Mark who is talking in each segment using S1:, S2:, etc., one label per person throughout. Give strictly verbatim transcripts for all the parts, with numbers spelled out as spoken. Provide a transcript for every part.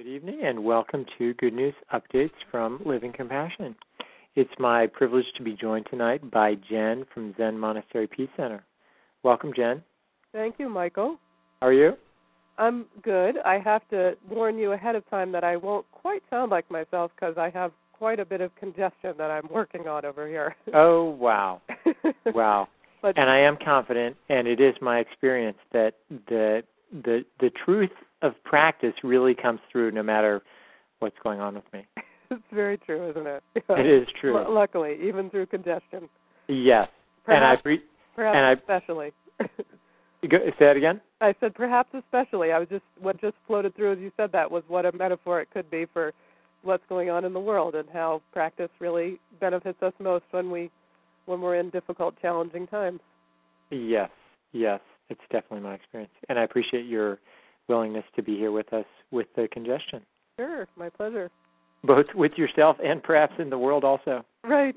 S1: Good evening and welcome to Good News Updates from Living Compassion. It's my privilege to be joined tonight by Jen from Zen Monastery Peace Center. Welcome, Jen.
S2: Thank you, Michael.
S1: How are you?
S2: I'm good. I have to warn you ahead of time that I won't quite sound like myself because I have quite a bit of congestion that I'm working on over here.
S1: Oh, wow. Wow.
S2: But,
S1: and I am confident, and it is my experience, that the the the truth of practice really comes through no matter what's going on with me.
S2: It's very true, isn't it?
S1: It is true.
S2: L- luckily, even through congestion.
S1: Yes.
S2: Perhaps,
S1: and I pre-
S2: perhaps
S1: and I,
S2: especially.
S1: go, say that again?
S2: I said perhaps especially. I was just what just floated through as you said that was what a metaphor it could be for what's going on in the world and how practice really benefits us most when we when we're in difficult, challenging times.
S1: Yes, yes. It's definitely my experience. And I appreciate your willingness to be here with us with the congestion.
S2: Sure, my pleasure.
S1: Both with yourself and perhaps in the world also.
S2: Right.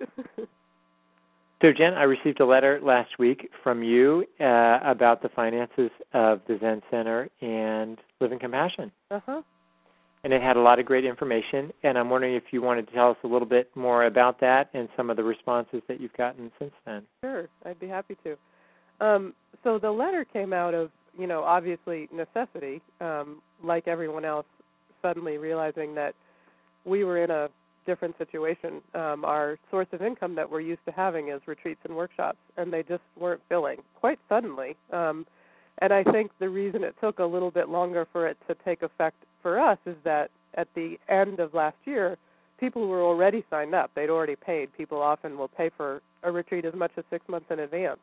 S1: So, Jen, I received a letter last week from you uh, about the finances of the Zen Center and Living Compassion.
S2: Uh-huh.
S1: And it had a lot of great information, and I'm wondering if you wanted to tell us a little bit more about that and some of the responses that you've gotten since then.
S2: Sure, I'd be happy to. Um, so the letter came out of, you know, obviously necessity, um, like everyone else, suddenly realizing that we were in a different situation. Um, our source of income that we're used to having is retreats and workshops, and they just weren't filling quite suddenly. Um, and I think the reason it took a little bit longer for it to take effect for us is that at the end of last year, people were already signed up. They'd already paid. People often will pay for a retreat as much as six months in advance.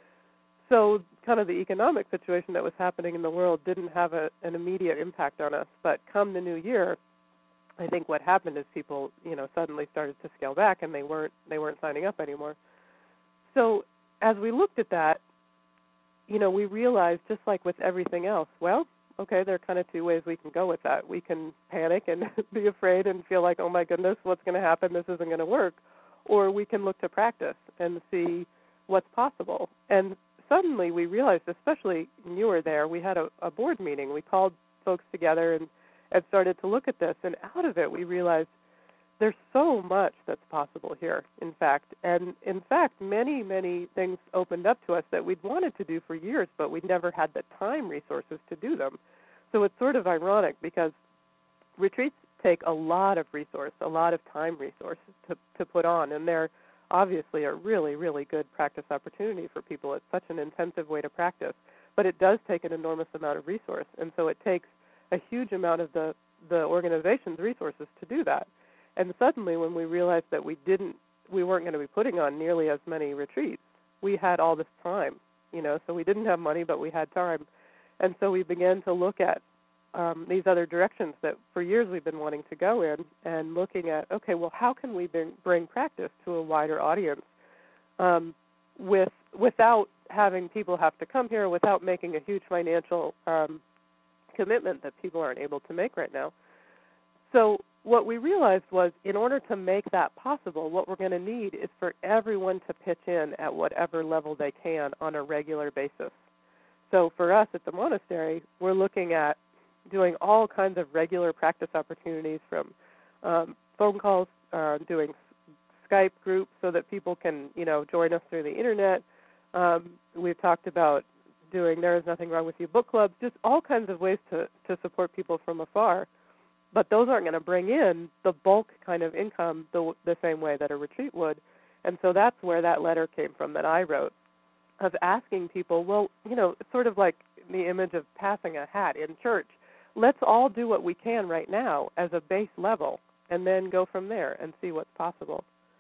S2: So kind of the economic situation that was happening in the world didn't have a, an immediate impact on us. But come the new year, I think what happened is people, you know, suddenly started to scale back and they weren't they weren't signing up anymore. So as we looked at that, you know, we realized just like with everything else, well, okay, there are kind of two ways we can go with that. We can panic and be afraid and feel like, oh my goodness, what's going to happen? This isn't going to work. Or we can look to practice and see what's possible. And suddenly we realized, especially when you were there, we had a, a board meeting. We called folks together and, and started to look at this. And out of it, we realized there's so much that's possible here, in fact. And, in fact, many, many things opened up to us that we'd wanted to do for years, but we never had the time resources to do them. So it's sort of ironic because retreats take a lot of resource, a lot of time resources to, to put on, and they're obviously a really, really good practice opportunity for people. It's such an intensive way to practice, but it does take an enormous amount of resource, and so it takes a huge amount of the, the organization's resources to do that. And suddenly when we realized that we didn't, we weren't going to be putting on nearly as many retreats, we had all this time, you know, so we didn't have money, but we had time. And so we began to look at um, these other directions that for years we've been wanting to go in and looking at, okay, well, how can we bring, bring practice to a wider audience um, with without having people have to come here, without making a huge financial um, commitment that people aren't able to make right now. So what we realized was in order to make that possible, what we're going to need is for everyone to pitch in at whatever level they can on a regular basis. So for us at the monastery, we're looking at doing all kinds of regular practice opportunities from um, phone calls, uh, doing Skype groups so that people can, you know, join us through the internet. Um, we've talked about doing There Is Nothing Wrong With You book clubs, just all kinds of ways to, to support people from afar. But those aren't going to bring in the bulk kind of income the, the same way that a retreat would. And so that's where that letter came from that I wrote, of asking people, well, you know, it's sort of like the image of passing a hat in church. Let's all do what we can right now as a base level and then go from there and see what's possible.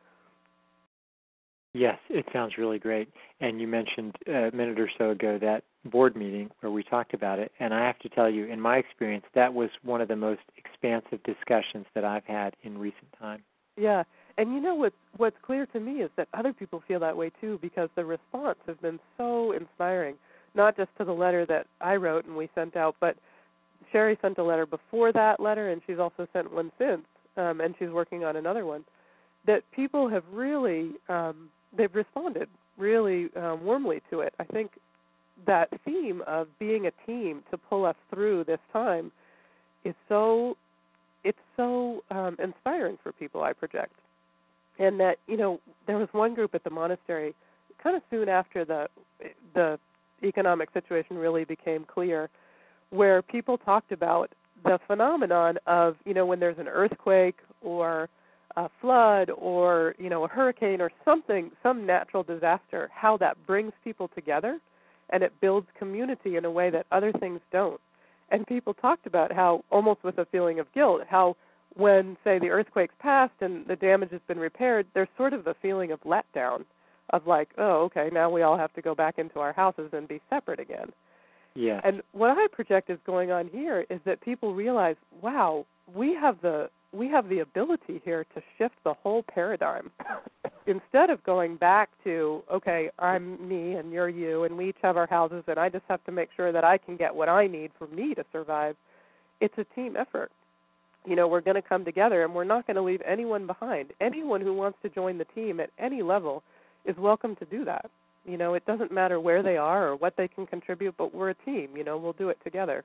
S1: Yes, it sounds really great. And you mentioned a minute or so ago that board meeting where we talked about it. And I have to tell you, in my experience, that was one of the most expansive discussions that I've had in recent time.
S2: Yeah. And you know what's, what's clear to me is that other people feel that way too, because the response has been so inspiring, not just to the letter that I wrote and we sent out, but Sherry sent a letter before that letter, and she's also sent one since, um, and she's working on another one, that people have really, um, they've responded really um, warmly to it. I think that theme of being a team to pull us through this time is so it's so um, inspiring for people, I project. And that, you know, there was one group at the monastery kind of soon after the the economic situation really became clear, where people talked about the phenomenon of, you know, when there's an earthquake or a flood or, you know, a hurricane or something, some natural disaster, how that brings people together and it builds community in a way that other things don't. And people talked about how, almost with a feeling of guilt, how when, say, the earthquake's passed and the damage has been repaired, there's sort of a feeling of letdown, of like, oh, okay, now we all have to go back into our houses and be separate again.
S1: Yeah.
S2: And what I project is going on here is that people realize, wow, we have the we have the ability here to shift the whole paradigm. Instead of going back to, okay, I'm me and you're you, and we each have our houses, and I just have to make sure that I can get what I need for me to survive, it's a team effort. You know, we're going to come together, and we're not going to leave anyone behind. Anyone who wants to join the team at any level is welcome to do that. You know, it doesn't matter where they are or what they can contribute, but we're a team. You know, we'll do it together.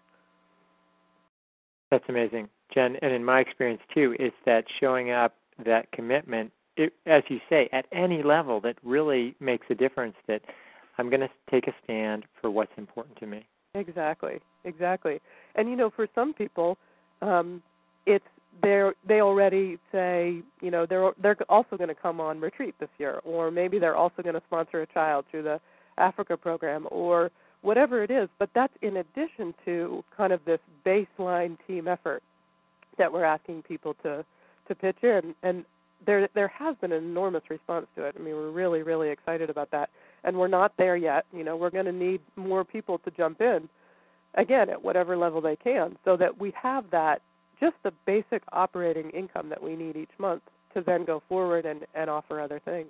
S1: That's amazing, Jen. And in my experience, too, it's that showing up, that commitment, it, as you say, at any level that really makes a difference, that I'm going to take a stand for what's important to me.
S2: Exactly, exactly. And, you know, for some people, um, it's they're they already say, you know, they're they're also going to come on retreat this year, or maybe they're also going to sponsor a child through the Africa program, or whatever it is. But that's in addition to kind of this baseline team effort that we're asking people to, to pitch in. And there there has been an enormous response to it. I mean, we're really, really excited about that. And we're not there yet. You know, we're going to need more people to jump in, again, at whatever level they can, so that we have that, just the basic operating income that we need each month to then go forward and, and offer other things.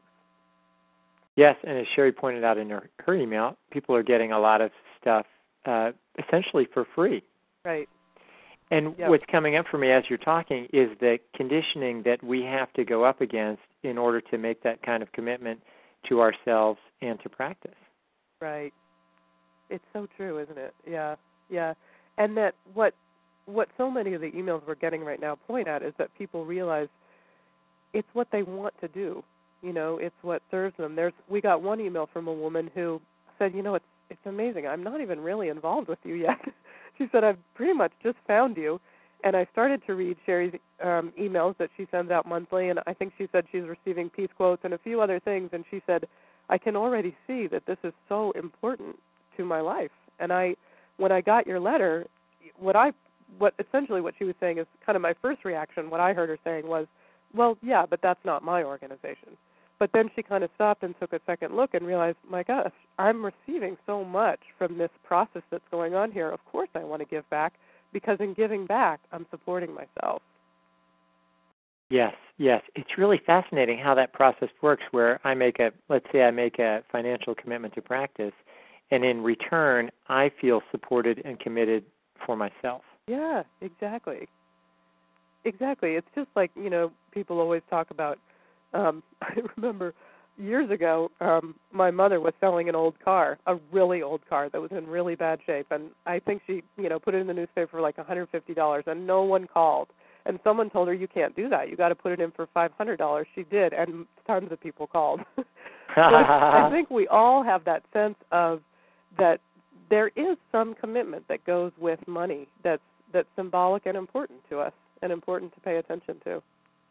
S1: Yes, and as Sherry pointed out in her, her email, people are getting a lot of stuff uh, essentially for free.
S2: Right.
S1: And
S2: yep.
S1: what's coming up for me as you're talking is the conditioning that we have to go up against in order to make that kind of commitment to ourselves and to practice.
S2: Right. It's so true, isn't it? Yeah, yeah. And that what what so many of the emails we're getting right now point at is that people realize it's what they want to do. You know, it's what serves them. There's we got one email from a woman who said, you know, it's it's amazing. I'm not even really involved with you yet. She said, I've pretty much just found you, and I started to read Sherry's um, emails that she sends out monthly, and I think she said she's receiving peace quotes and a few other things, and she said, I can already see that this is so important to my life. And I, when I got your letter, what I, what essentially what she was saying is kind of my first reaction. What I heard her saying was, well, yeah, but that's not my organization. But then she kind of stopped and took a second look and realized, my gosh, I'm receiving so much from this process that's going on here. Of course I want to give back, because in giving back, I'm supporting myself.
S1: Yes, yes. It's really fascinating how that process works, where I make a, let's say I make a financial commitment to practice, and in return, I feel supported and committed for myself.
S2: Yeah, exactly. Exactly. It's just like, you know, people always talk about, um, I remember years ago, um, my mother was selling an old car, a really old car that was in really bad shape, and I think she, you know, put it in the newspaper for like one hundred fifty dollars, and no one called. And someone told her, you can't do that. You got to put it in for five hundred dollars. She did, and tons of people called. So I think we all have that sense of that there is some commitment that goes with money that's that's symbolic and important to us and important to pay attention to.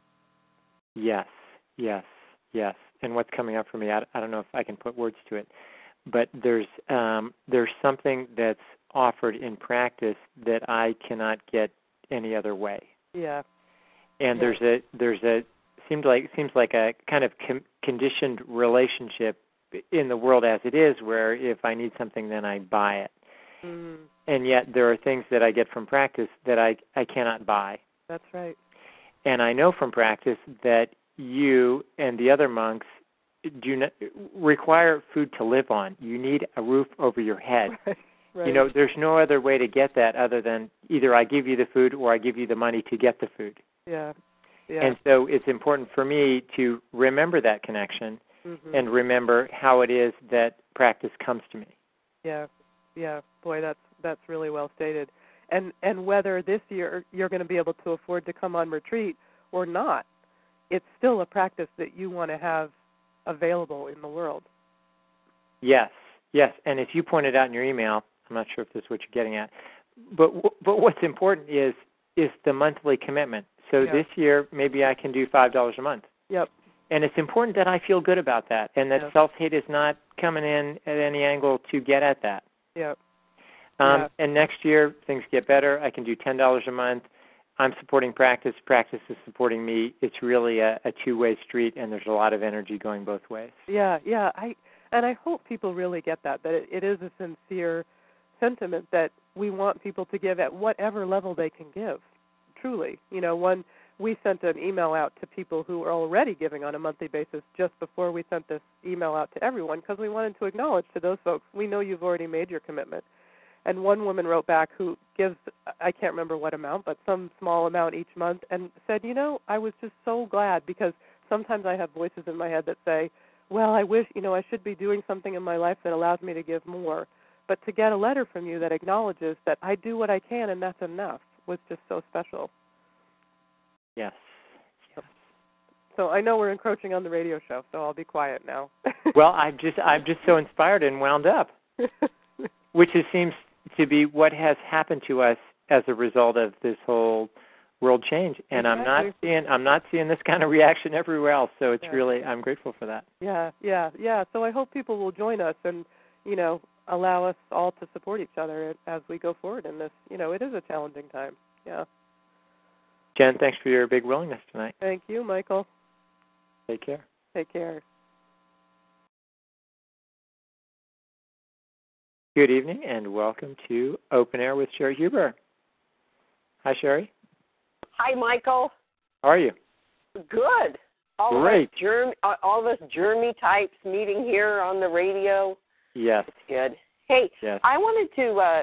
S1: Yes, yes, yes. And what's coming up for me, I, I don't know if I can put words to it, but there's um, there's something that's offered in practice that I cannot get any other way.
S2: Yeah.
S1: And
S2: yeah.
S1: there's a there's a seems like seems like a kind of com- conditioned relationship in the world as it is, where if I need something, then I buy it.
S2: Mm.
S1: And yet there are things that I get from practice that I I cannot buy.
S2: That's right.
S1: And I know from practice that you and the other monks do not require food to live on. You need a roof over your head.
S2: Right. Right.
S1: You know, there's no other way to get that other than either I give you the food or I give you the money to get the food.
S2: Yeah. Yeah.
S1: And so it's important for me to remember that connection mm-hmm. and remember how it is that practice comes to me.
S2: Yeah. Yeah. Boy, that's that's really well stated. And and whether this year you're going to be able to afford to come on retreat or not, it's still a practice that you want to have available in the world.
S1: Yes, yes. And as you pointed out in your email, I'm not sure if this is what you're getting at, but but what's important is is the monthly commitment. So
S2: yeah.
S1: this year, maybe I can do five dollars a month.
S2: Yep.
S1: And it's important that I feel good about that, and that
S2: yep.
S1: self-hate is not coming in at any angle to get at that.
S2: Yep.
S1: Um,
S2: yeah.
S1: And next year, things get better. I can do ten dollars a month. I'm supporting practice. Practice is supporting me. It's really a, a two-way street, and there's a lot of energy going both ways.
S2: Yeah, yeah. I and I hope people really get that, that it, it is a sincere sentiment that we want people to give at whatever level they can give, truly. You know, one, we sent an email out to people who were already giving on a monthly basis just before we sent this email out to everyone because we wanted to acknowledge to those folks, we know you've already made your commitment. And one woman wrote back who gives, I can't remember what amount, but some small amount each month, and said, you know, I was just so glad because sometimes I have voices in my head that say, well, I wish, you know, I should be doing something in my life that allows me to give more. But to get a letter from you that acknowledges that I do what I can and that's enough was just so special.
S1: Yes. yes.
S2: So I know we're encroaching on the radio show, so I'll be quiet now.
S1: Well, I'm just I'm just so inspired and wound up, which is, seems to be what has happened to us as a result of this whole world change. And exactly. I'm not seeing I'm not seeing this kind of reaction everywhere else. So it's yeah. really I'm grateful for that.
S2: Yeah, yeah, yeah. So I hope people will join us and, you know, allow us all to support each other as we go forward in this. You know, it is a challenging time. Yeah.
S1: Jen, thanks for your big willingness tonight.
S2: Thank you, Michael.
S1: Take care.
S2: Take care.
S1: Good evening and welcome to Open Air with Sherry Huber. Hi, Sherry.
S3: Hi, Michael.
S1: How are you?
S3: Good. All
S1: Great.
S3: Of us germ, all of us germy types meeting here on the radio.
S1: Yes.
S3: It's good. Hey,
S1: yes.
S3: I wanted to uh,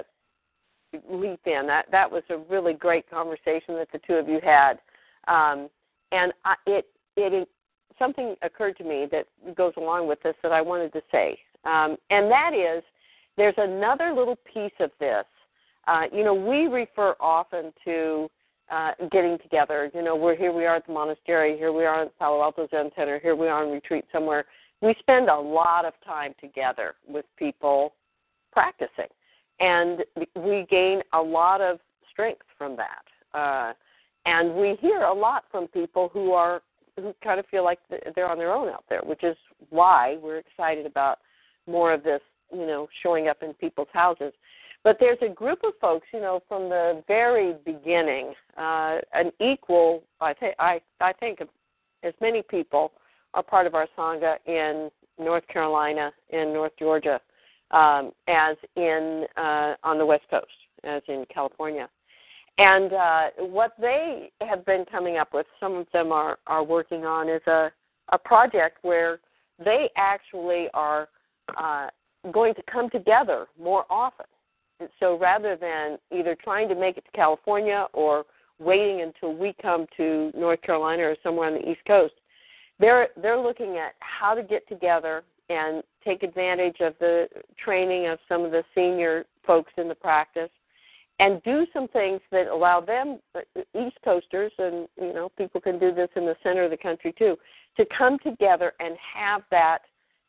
S3: leap in. That that was a really great conversation that the two of you had, um, and I, it, it it something occurred to me that goes along with this that I wanted to say, um, and that is there's another little piece of this. Uh, you know, we refer often to uh, getting together. You know, we're here. We are at the monastery. Here we are at Palo Alto Zen Center. Here we are on retreat somewhere. We spend a lot of time together with people practicing, and we gain a lot of strength from that. Uh, and we hear a lot from people who are who kind of feel like they're on their own out there, which is why we're excited about more of this, you know, showing up in people's houses. But there's a group of folks, you know, from the very beginning, uh, an equal, I, th- I, I think, as many people are part of our Sangha in North Carolina, in North Georgia, um, as in uh, on the West Coast, as in California. And uh, what they have been coming up with, some of them are, are working on, is a, a project where they actually are uh, going to come together more often. And so rather than either trying to make it to California or waiting until we come to North Carolina or somewhere on the East Coast, they're they're looking at how to get together and take advantage of the training of some of the senior folks in the practice and do some things that allow them, East Coasters, and you know people can do this in the center of the country too, to come together and have that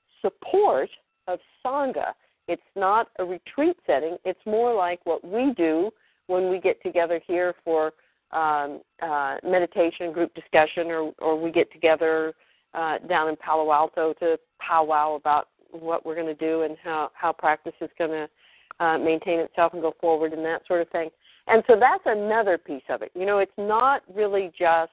S3: support of Sangha. It's not a retreat setting. It's more like what we do when we get together here for um, uh, meditation, group discussion, or, or we get together uh, down in Palo Alto to powwow about what we're going to do and how, how practice is going to uh, maintain itself and go forward and that sort of thing. And so that's another piece of it. You know, it's not really just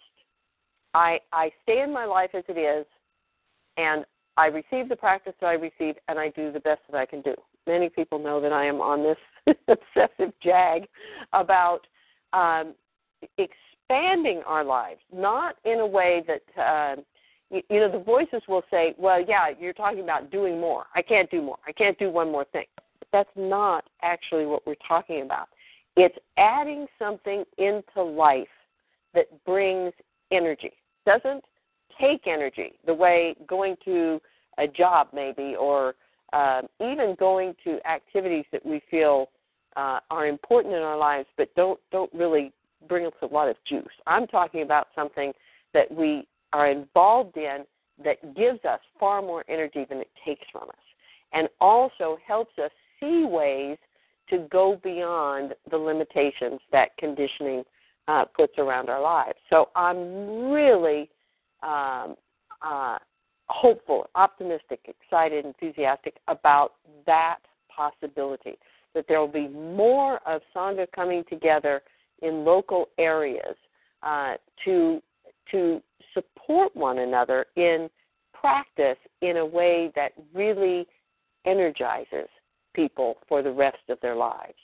S3: I, I stay in my life as it is and I receive the practice that I receive, and I do the best that I can do. Many people know that I am on this obsessive jag about um, expanding our lives, not in a way that, uh, you, you know, the voices will say, well, yeah, you're talking about doing more. I can't do more. I can't do one more thing. But that's not actually what we're talking about. It's adding something into life that brings energy. Doesn't take energy, the way going to a job maybe, or uh, even going to activities that we feel uh, are important in our lives, but don't don't really bring us a lot of juice. I'm talking about something that we are involved in that gives us far more energy than it takes from us, and also helps us see ways to go beyond the limitations that conditioning uh, puts around our lives. So I'm really um, uh, hopeful, optimistic, excited, enthusiastic about that possibility, that there will be more of Sangha coming together in local areas uh, to to support one another in practice in a way that really energizes people for the rest of their lives.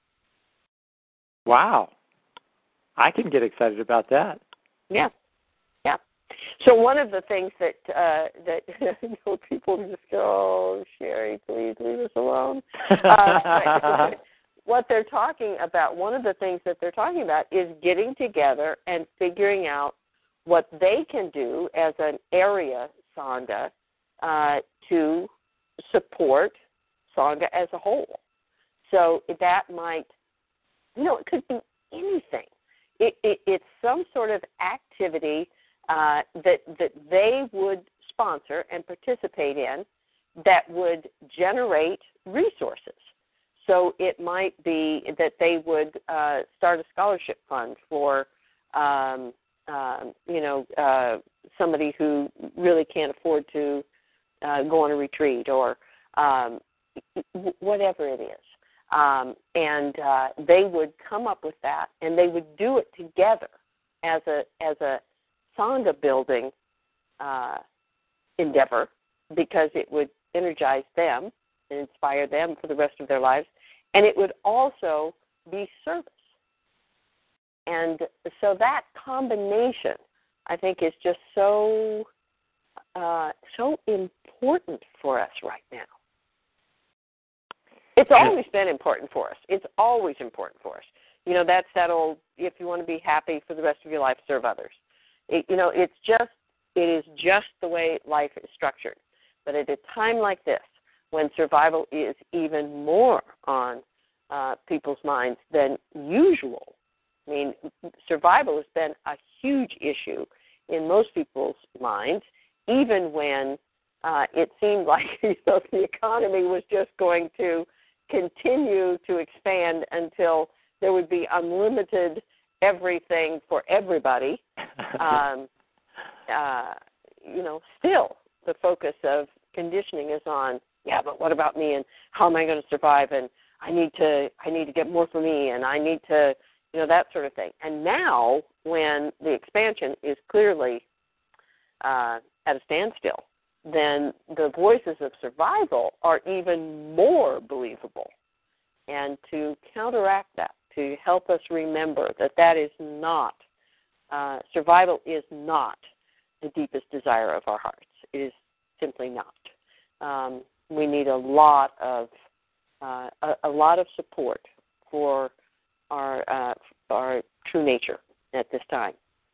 S1: Wow. I can get excited about that.
S3: Yeah. Yeah. So one of the things that uh, that you know, people just go, oh, Sherry, please leave us alone. Uh, what they're talking about, one of the things that they're talking about is getting together and figuring out what they can do as an area Sangha uh, to support Sangha as a whole. So that might, you know, it could be anything. It, it, it's some sort of activity uh, that that they would sponsor and participate in that would generate resources. So it might be that they would uh, start a scholarship fund for, um, um, you know, uh, somebody who really can't afford to uh, go on a retreat or um, whatever it is. Um, and uh, they would come up with that, and they would do it together as a as a Sangha building uh, endeavor, because it would energize them and inspire them for the rest of their lives, and it would also be service. And so that combination, I think, is just so uh, so important for us right now. It's always been important for us. It's always important for us. You know, that's that old, if you want to be happy for the rest of your life, serve others. It, you know, it's just, it is just the way life is structured. But at a time like this, when survival is even more on uh, people's minds than usual, I mean, survival has been a huge issue in most people's minds, even when uh, it seemed like, you know, the economy was just going to continue to expand until there would be unlimited everything for everybody. Um, uh, you know, still the focus of conditioning is on, yeah, but what about me, and how am I going to survive, and I need to I need to get more for me, and I need to, you know, that sort of thing. And now, when the expansion is clearly uh, at a standstill, then the voices of survival are even more believable. And to counteract that, to help us remember that that is not, uh, survival is not the deepest desire of our hearts. It is simply not. Um, we need a lot of uh, a, a lot of support for our uh, our true nature at this time.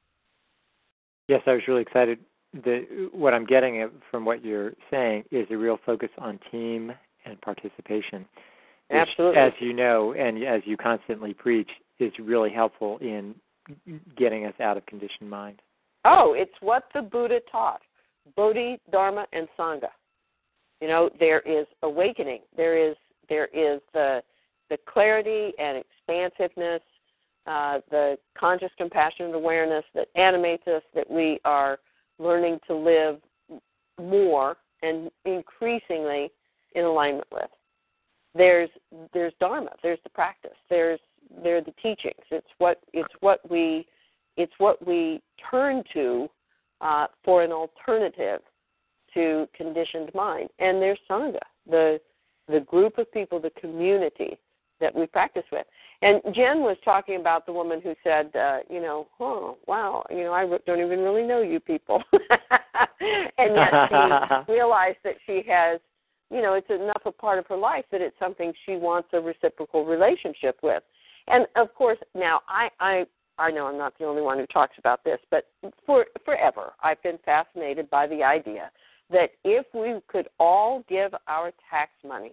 S1: Yes, I was really excited. The, what I'm getting from what you're saying is a real focus on team and participation. Which,
S3: absolutely.
S1: as you know, and as you constantly preach, is really helpful in getting us out of conditioned mind.
S3: Oh, it's what the Buddha taught. Bodhi, Dharma, and Sangha. You know, there is awakening. There is there is the the clarity and expansiveness, uh, the conscious compassion and awareness that animates us, that we are learning to live more and increasingly in alignment with. There's there's Dharma. There's the practice. There's there are the teachings. It's what it's what we it's what we turn to uh, for an alternative to conditioned mind. And there's Sangha, the the group of people, the community that we practice with. And Jen was talking about the woman who said, uh, you know, oh, wow, you know, I don't even really know you people. And yet she realized that she has, you know, it's enough a part of her life that it's something she wants a reciprocal relationship with. And, of course, now I, I, I know I'm not the only one who talks about this, but for forever I've been fascinated by the idea that if we could all give our tax money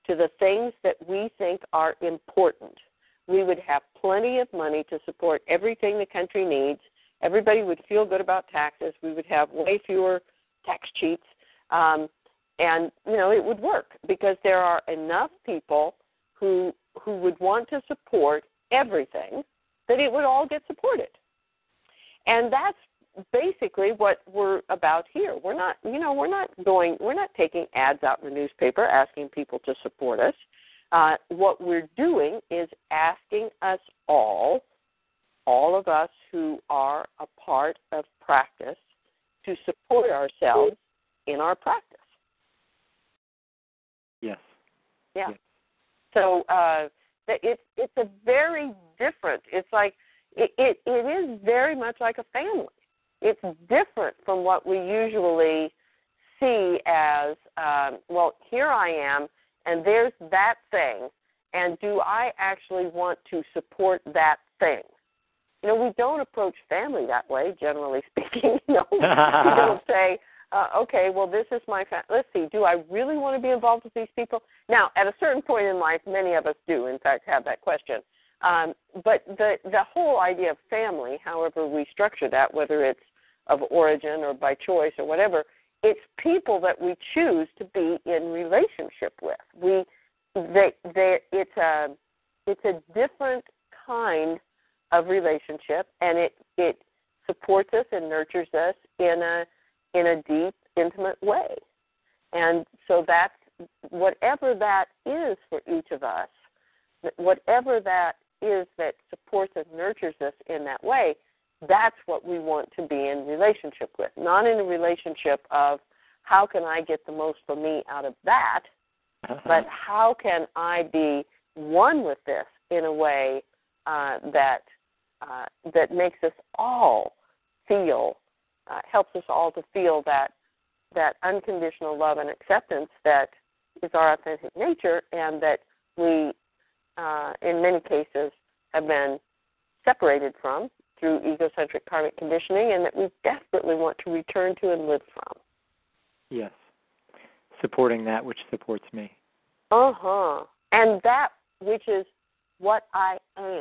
S3: to the things that we think are important. We would have plenty of money to support everything the country needs. Everybody would feel good about taxes. We would have way fewer tax cheats. Um, and, you know, it would work because there are enough people who who would want to support everything that it would all get supported. And that's basically what we're about here. We're not, you know, we're not going, we're not taking ads out in the newspaper asking people to support us. Uh, what we're doing is asking us all, all of us who are a part of practice, to support ourselves in our practice.
S1: Yes.
S3: Yeah.
S1: Yes.
S3: So uh, it's it's a very different. It's like it, it it is very much like a family. It's different from what we usually see as um, well. Here I am, and there's that thing, and do I actually want to support that thing? You know, we don't approach family that way, generally speaking. You know, we don't say, uh, okay, well, this is my family. Let's see, do I really want to be involved with these people? Now, at a certain point in life, many of us do, in fact, have that question. Um, but the, the whole idea of family, however we structure that, whether it's of origin or by choice or whatever, it's people that we choose to be in relationship with. We, they, they, it's a, it's a different kind of relationship, and it, it supports us and nurtures us in a in a deep, intimate way. And so that's whatever that is for each of us, whatever that is that supports and nurtures us in that way, that's what we want to be in relationship with. Not in a relationship of how can I get the most for me out of that, but how can I be one with this in a way uh, that uh, that makes us all feel, uh, helps us all to feel that that unconditional love and acceptance that is our authentic nature, and that we, uh, in many cases, have been separated from through egocentric karmic conditioning, and that we desperately want to return to and live from.
S1: Yes. Supporting that which supports me.
S3: Uh-huh. And that which is what I am.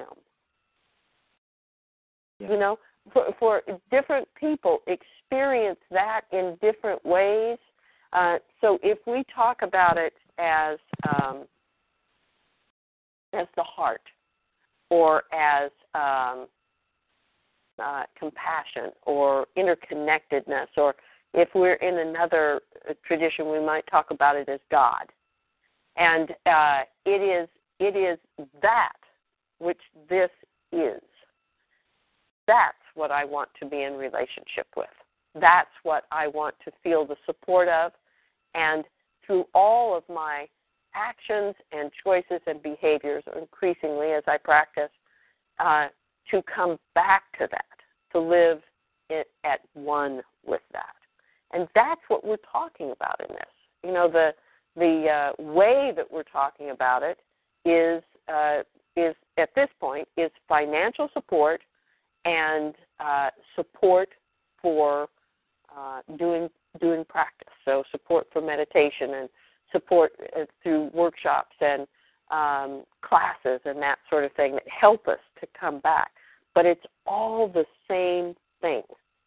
S1: Yes.
S3: You know, for, for different people experience that in different ways. Uh, so if we talk about it as um, as the heart, or as um, uh, compassion, or interconnectedness, or if we're in another tradition, we might talk about it as God. And uh, it is it is that which this is. That's what I want to be in relationship with. That's what I want to feel the support of. And through all of my actions and choices and behaviors, increasingly as I practice, uh, to come back to that, to live it at one with that. And that's what we're talking about in this. You know, the the uh, way that we're talking about it is uh, is at this point is financial support and uh, support for uh, doing doing practice. So support for meditation and support uh, through workshops and um, classes and that sort of thing that help us to come back. But it's all the same thing.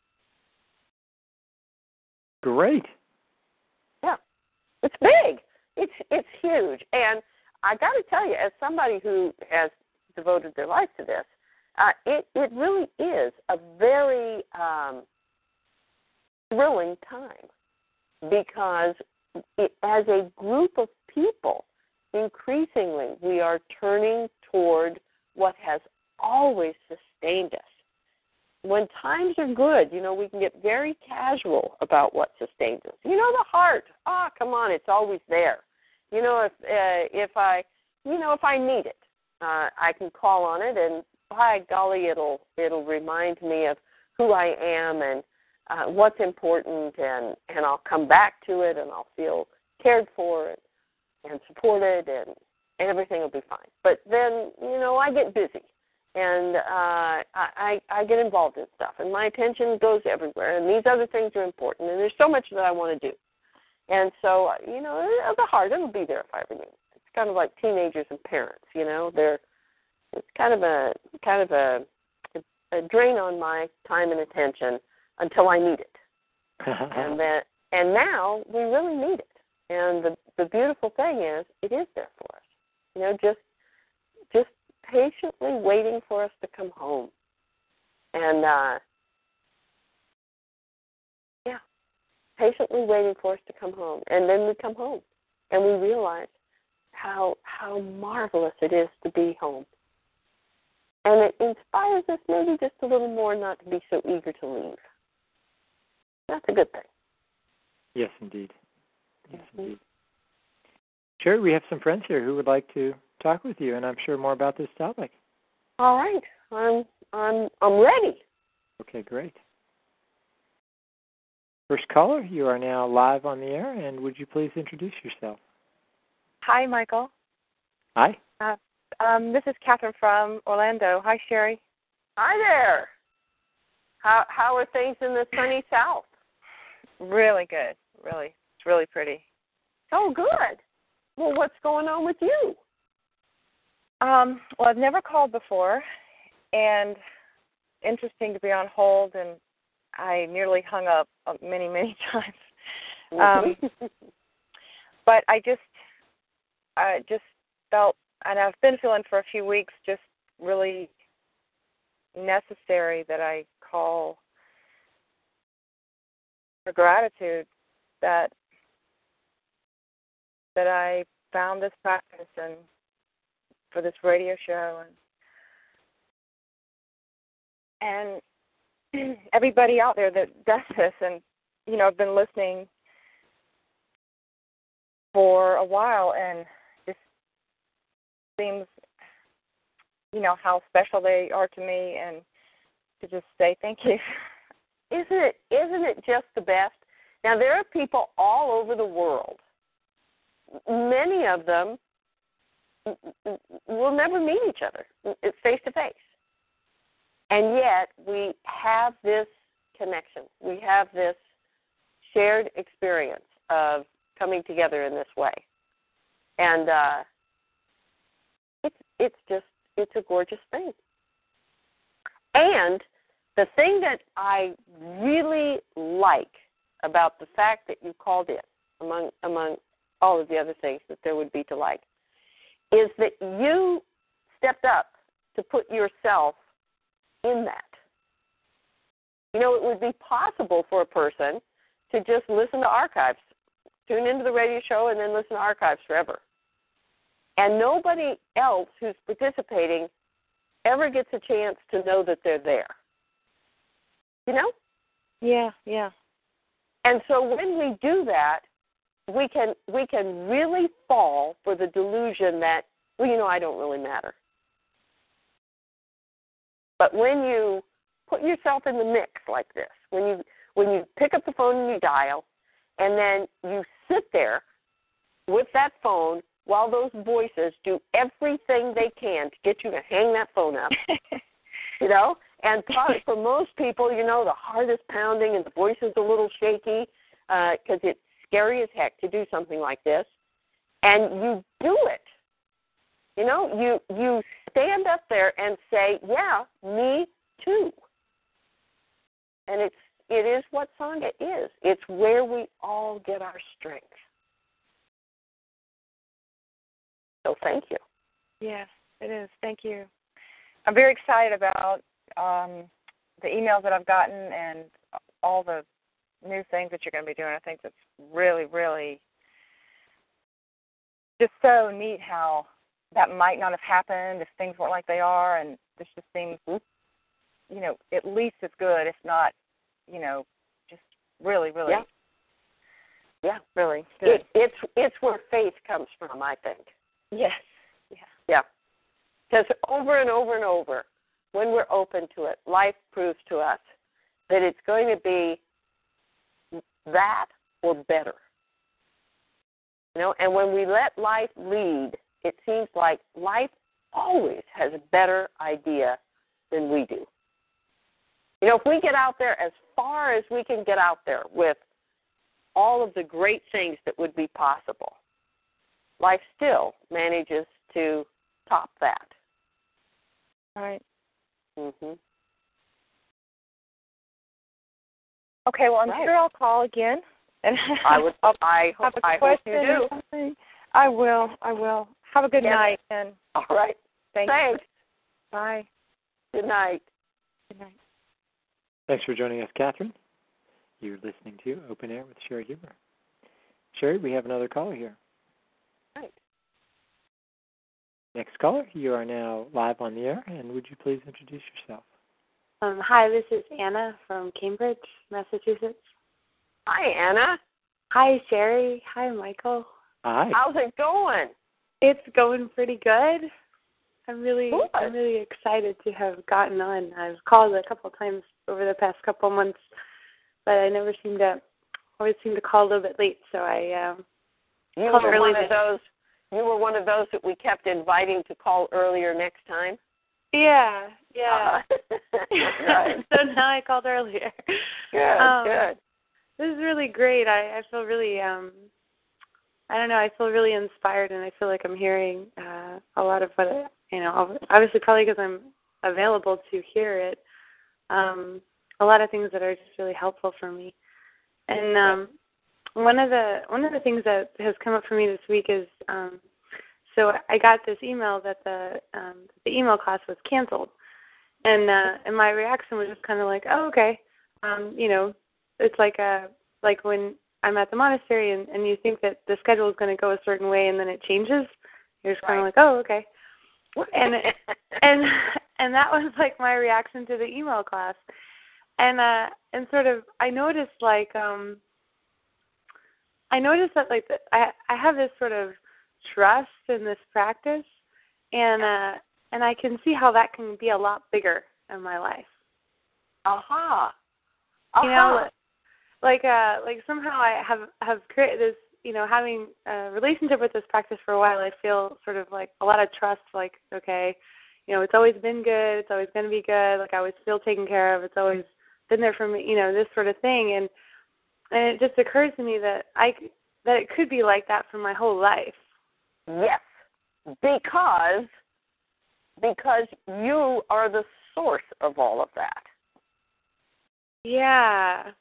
S1: Great.
S3: Yeah, it's big. It's it's huge. And I got to tell you, as somebody who has devoted their life to this, uh, it it really is a very um, thrilling time, because it, as a group of people, increasingly we are turning toward what has always sustained us. When times are good, you know, we can get very casual about what sustains us. You know, the heart. Ah, oh, come on, it's always there. You know, if uh, if I, you know, if I need it, uh, I can call on it, and by golly, it'll it'll remind me of who I am and uh, what's important, and, and I'll come back to it, and I'll feel cared for and, and supported, and, and everything will be fine. But then, you know, I get busy. And uh, I, I get involved in stuff, and my attention goes everywhere, and these other things are important, and there's so much that I want to do. And so, you know, the heart, it'll be there if I ever need it. kind of like teenagers and parents. You know, they're it's kind of a kind of a, a drain on my time and attention until I need it, and then and now we really need it. And the the beautiful thing is, it is there for us. You know, just just patiently waiting for us to come home, and uh, yeah, patiently waiting for us to come home, and then we come home, and we realize how how marvelous it is to be home. And it inspires us maybe just a little more not to be so eager to leave. That's a good thing.
S1: Yes, indeed. Yes,
S3: mm-hmm.
S1: indeed. Sure, we have some friends here who would like to talk with you, and I'm sure more about this topic.
S3: All right. I'm I'm I'm ready.
S1: Okay, great. First caller, you are now live on the air, and would you please introduce yourself?
S4: Hi, Michael.
S1: Hi.
S4: Uh, um, this is Catherine from Orlando. Hi, Sherry.
S3: Hi there. How how are things in the sunny South?
S4: Really good. Really, it's really pretty.
S3: Oh, good. Well, what's going on with you?
S4: Um, well, I've never called before, and interesting to be on hold, and I nearly hung up many, many times. Um, but I just, I just felt, and I've been feeling for a few weeks, just really necessary that I call for gratitude that that I found this practice and for this radio show and and everybody out there that does this. And you know, I've been listening for a while, and just seems, you know, how special they are to me, and to just say thank you.
S3: Isn't it? Isn't it just the best? Now, there are people all over the world. Many of them will never meet each other face to face, and yet we have this connection. We have this shared experience of coming together in this way, and uh, it's it's just it's a gorgeous thing. And the thing that I really like about the fact that you called in, among among all of the other things that there would be to like, is that you stepped up to put yourself in that. You know, it would be possible for a person to just listen to archives, tune into the radio show, and then listen to archives forever. And nobody else who's participating ever gets a chance to know that they're there. You know?
S4: Yeah, yeah.
S3: And so when we do that, we can we can really fall for the delusion that, well, you know, I don't really matter. But when you put yourself in the mix like this, when you when you pick up the phone and you dial, and then you sit there with that phone while those voices do everything they can to get you to hang that phone up, you know? And probably for most people, you know, the heart is pounding and the voice is a little shaky because uh, it's scary as heck to do something like this. And you do it. You know, you you stand up there and say, yeah, me too. And it's it is what Sangha is. It's where we all get our strength. So thank you.
S4: Yes, it is. Thank you. I'm very excited about um, the emails that I've gotten and all the new things that you're going to be doing. I think that's really, really just so neat how that might not have happened if things weren't like they are, and this just seems, you know, at least as good, if not, you know, just really, really,
S3: yeah, yeah,
S4: really good.
S3: It, it's it's where faith comes from, I think.
S4: Yes. Yeah.
S3: Yeah. Because over and over and over, when we're open to it, life proves to us that it's going to be that or better. You know, and when we let life lead, it seems like life always has a better idea than we do. You know, if we get out there as far as we can get out there with all of the great things that would be possible, life still manages to top that.
S4: Right.
S3: Mhm.
S4: Okay, well, I'm
S3: right.
S4: sure I'll call again. And
S3: I would.
S4: I'll
S3: I hope.
S4: have a
S3: I hope
S4: question
S3: you
S4: or
S3: do.
S4: something. I will. I will. Have a good
S3: Yes.
S4: night. And
S3: All right.
S4: thanks.
S3: Thanks.
S4: Bye.
S3: Good night.
S4: Good night.
S1: Thanks for joining us, Catherine. You're listening to Open Air with Sherry Huber. Sherry, we have another caller here.
S3: Right.
S1: Next caller, you are now live on the air, and would you please introduce yourself?
S5: Um, hi, this is Anna from Cambridge, Massachusetts.
S3: Hi, Anna.
S5: Hi, Sherry. Hi, Michael.
S1: Hi.
S3: How's it going?
S5: It's going pretty good. I'm really,
S3: Good.
S5: I'm really excited to have gotten on. I've called a couple of times over the past couple of months, but I never seem to, always seem to call a little bit late. So I um,
S3: You
S5: called
S3: were
S5: early.
S3: one of those. You were one of those that we kept inviting to call earlier next time.
S5: Yeah, yeah.
S3: Uh-huh. Right.
S5: So now I called earlier.
S3: Good.
S5: Um,
S3: good.
S5: This is really great. I, I feel really, um, I don't know, I feel really inspired, and I feel like I'm hearing uh, a lot of what, you know, obviously probably because I'm available to hear it, um, a lot of things that are just really helpful for me. And um, one of the one of the things that has come up for me this week is, um, so I got this email that the um, the email class was canceled, and uh, and my reaction was just kind of like, oh, okay, um, you know, it's like a like when I'm at the monastery and, and you think that the schedule is going to go a certain way and then it changes, you're just kind of
S3: Right.
S5: like, oh, okay, and and and that was like my reaction to the email class, and uh, and sort of I noticed like um. I noticed that like the, I I have this sort of trust in this practice, and uh, and I can see how that can be a lot bigger in my life.
S3: Aha. Uh-huh.
S5: You know, like uh, like somehow I have have created this. You know, having a relationship with this practice for a while, I feel sort of like a lot of trust. Like, okay, you know, it's always been good. It's always going to be good. Like I always feel taken care of. It's always been there for me. You know, this sort of thing, and. And it just occurs to me that I that it could be like that for my whole life.
S3: Yes, because because you are the source of all of that.
S5: Yeah.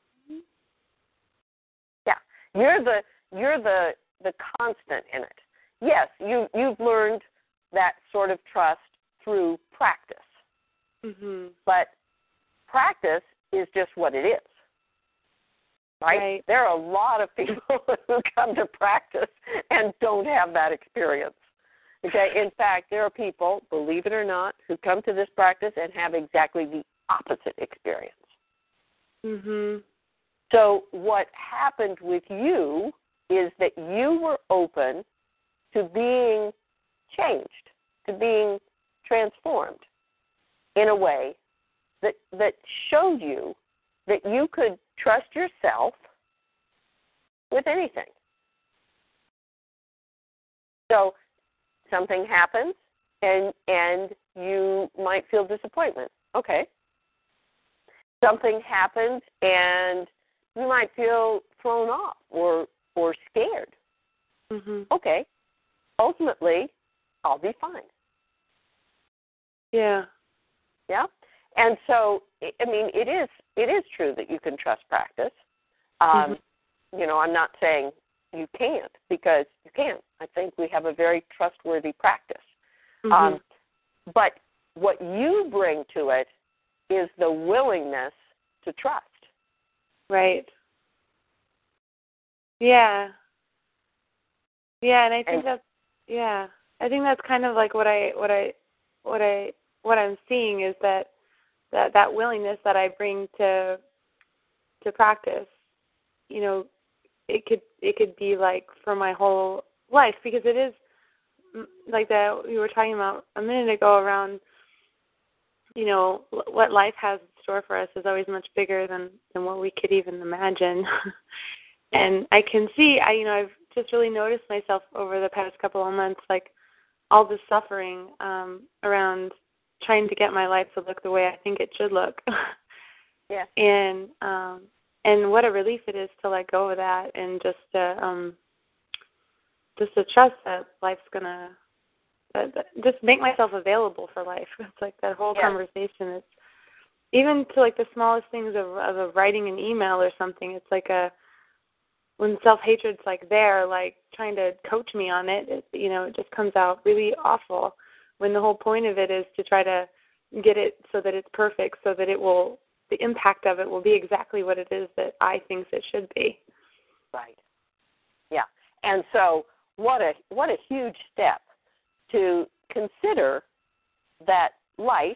S3: Yeah, you're the you're the the constant in it. Yes, you you've learned that sort of trust through practice,
S5: Mhm.
S3: but practice is just what it is. Right?
S5: Right.
S3: There are a lot of people who come to practice and don't have that experience. Okay. In fact, there are people, believe it or not, who come to this practice and have exactly the opposite experience.
S5: Mhm.
S3: So what happened with you is that you were open to being changed, to being transformed in a way that that showed you that you could trust yourself with anything. So something happens and and you might feel disappointment. Okay. Something happens and you might feel thrown off or or scared.
S5: Mhm.
S3: Okay. Ultimately, I'll be fine.
S5: Yeah.
S3: Yeah? And so, I mean, it is it is true that you can trust practice. Um,
S5: mm-hmm.
S3: You know, I'm not saying you can't, because you can't. I think we have a very trustworthy practice.
S5: Mm-hmm.
S3: Um, but what you bring to it is the willingness to trust.
S5: Right. Yeah. Yeah, and I think
S3: And,
S5: that's yeah. I think that's kind of like what I what I what I what I'm seeing is that that that willingness that I bring to to practice, you know, it could it could be like for my whole life, because it is like that we were talking about a minute ago around, you know, what life has in store for us is always much bigger than than what we could even imagine. And I can see, I you know, I've just really noticed myself over the past couple of months, like all the suffering um, around trying to get my life to look the way I think it should look.
S3: yeah.
S5: And um, and what a relief it is to let go of that and just to um, just to trust that life's gonna that, that, just make myself available for life. It's like that whole
S3: yes.
S5: conversation. It's even to like the smallest things of of writing an email or something. It's like a when self-hatred's like there, like trying to coach me on it, it, you know, it just comes out really awful when the whole point of it is to try to get it so that it's perfect, so that it will, the impact of it will be exactly what it is that I think it should be.
S3: Right. Yeah. And so what a what a huge step to consider that life,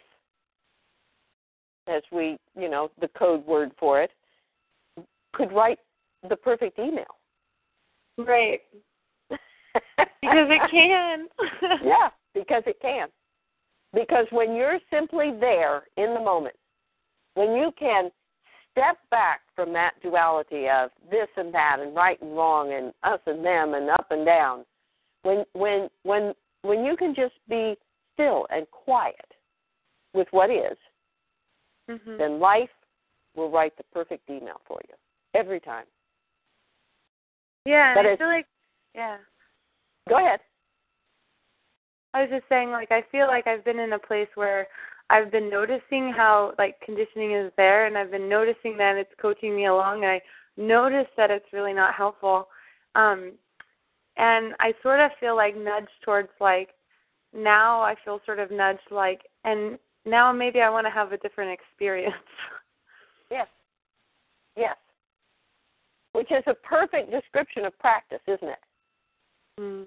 S3: as we, you know, the code word for it, could write the perfect email.
S5: Right. Because it can.
S3: Yeah, because it can. Because when you're simply there in the moment, when you can step back from that duality of this and that and right and wrong and us and them and up and down, when when when when you can just be still and quiet with what is, mm-hmm. then life will write the perfect email for you every time.
S5: Yeah,
S3: but
S5: and I feel like, yeah.
S3: Go ahead.
S5: I was just saying, like, I feel like I've been in a place where I've been noticing how, like, conditioning is there, and I've been noticing that it's coaching me along, and I notice that it's really not helpful. Um, and I sort of feel like nudged towards, like, now I feel sort of nudged, like, and now maybe I want to have a different experience.
S3: Yes. Yes. Which is a perfect description of practice, isn't it?
S5: Mm.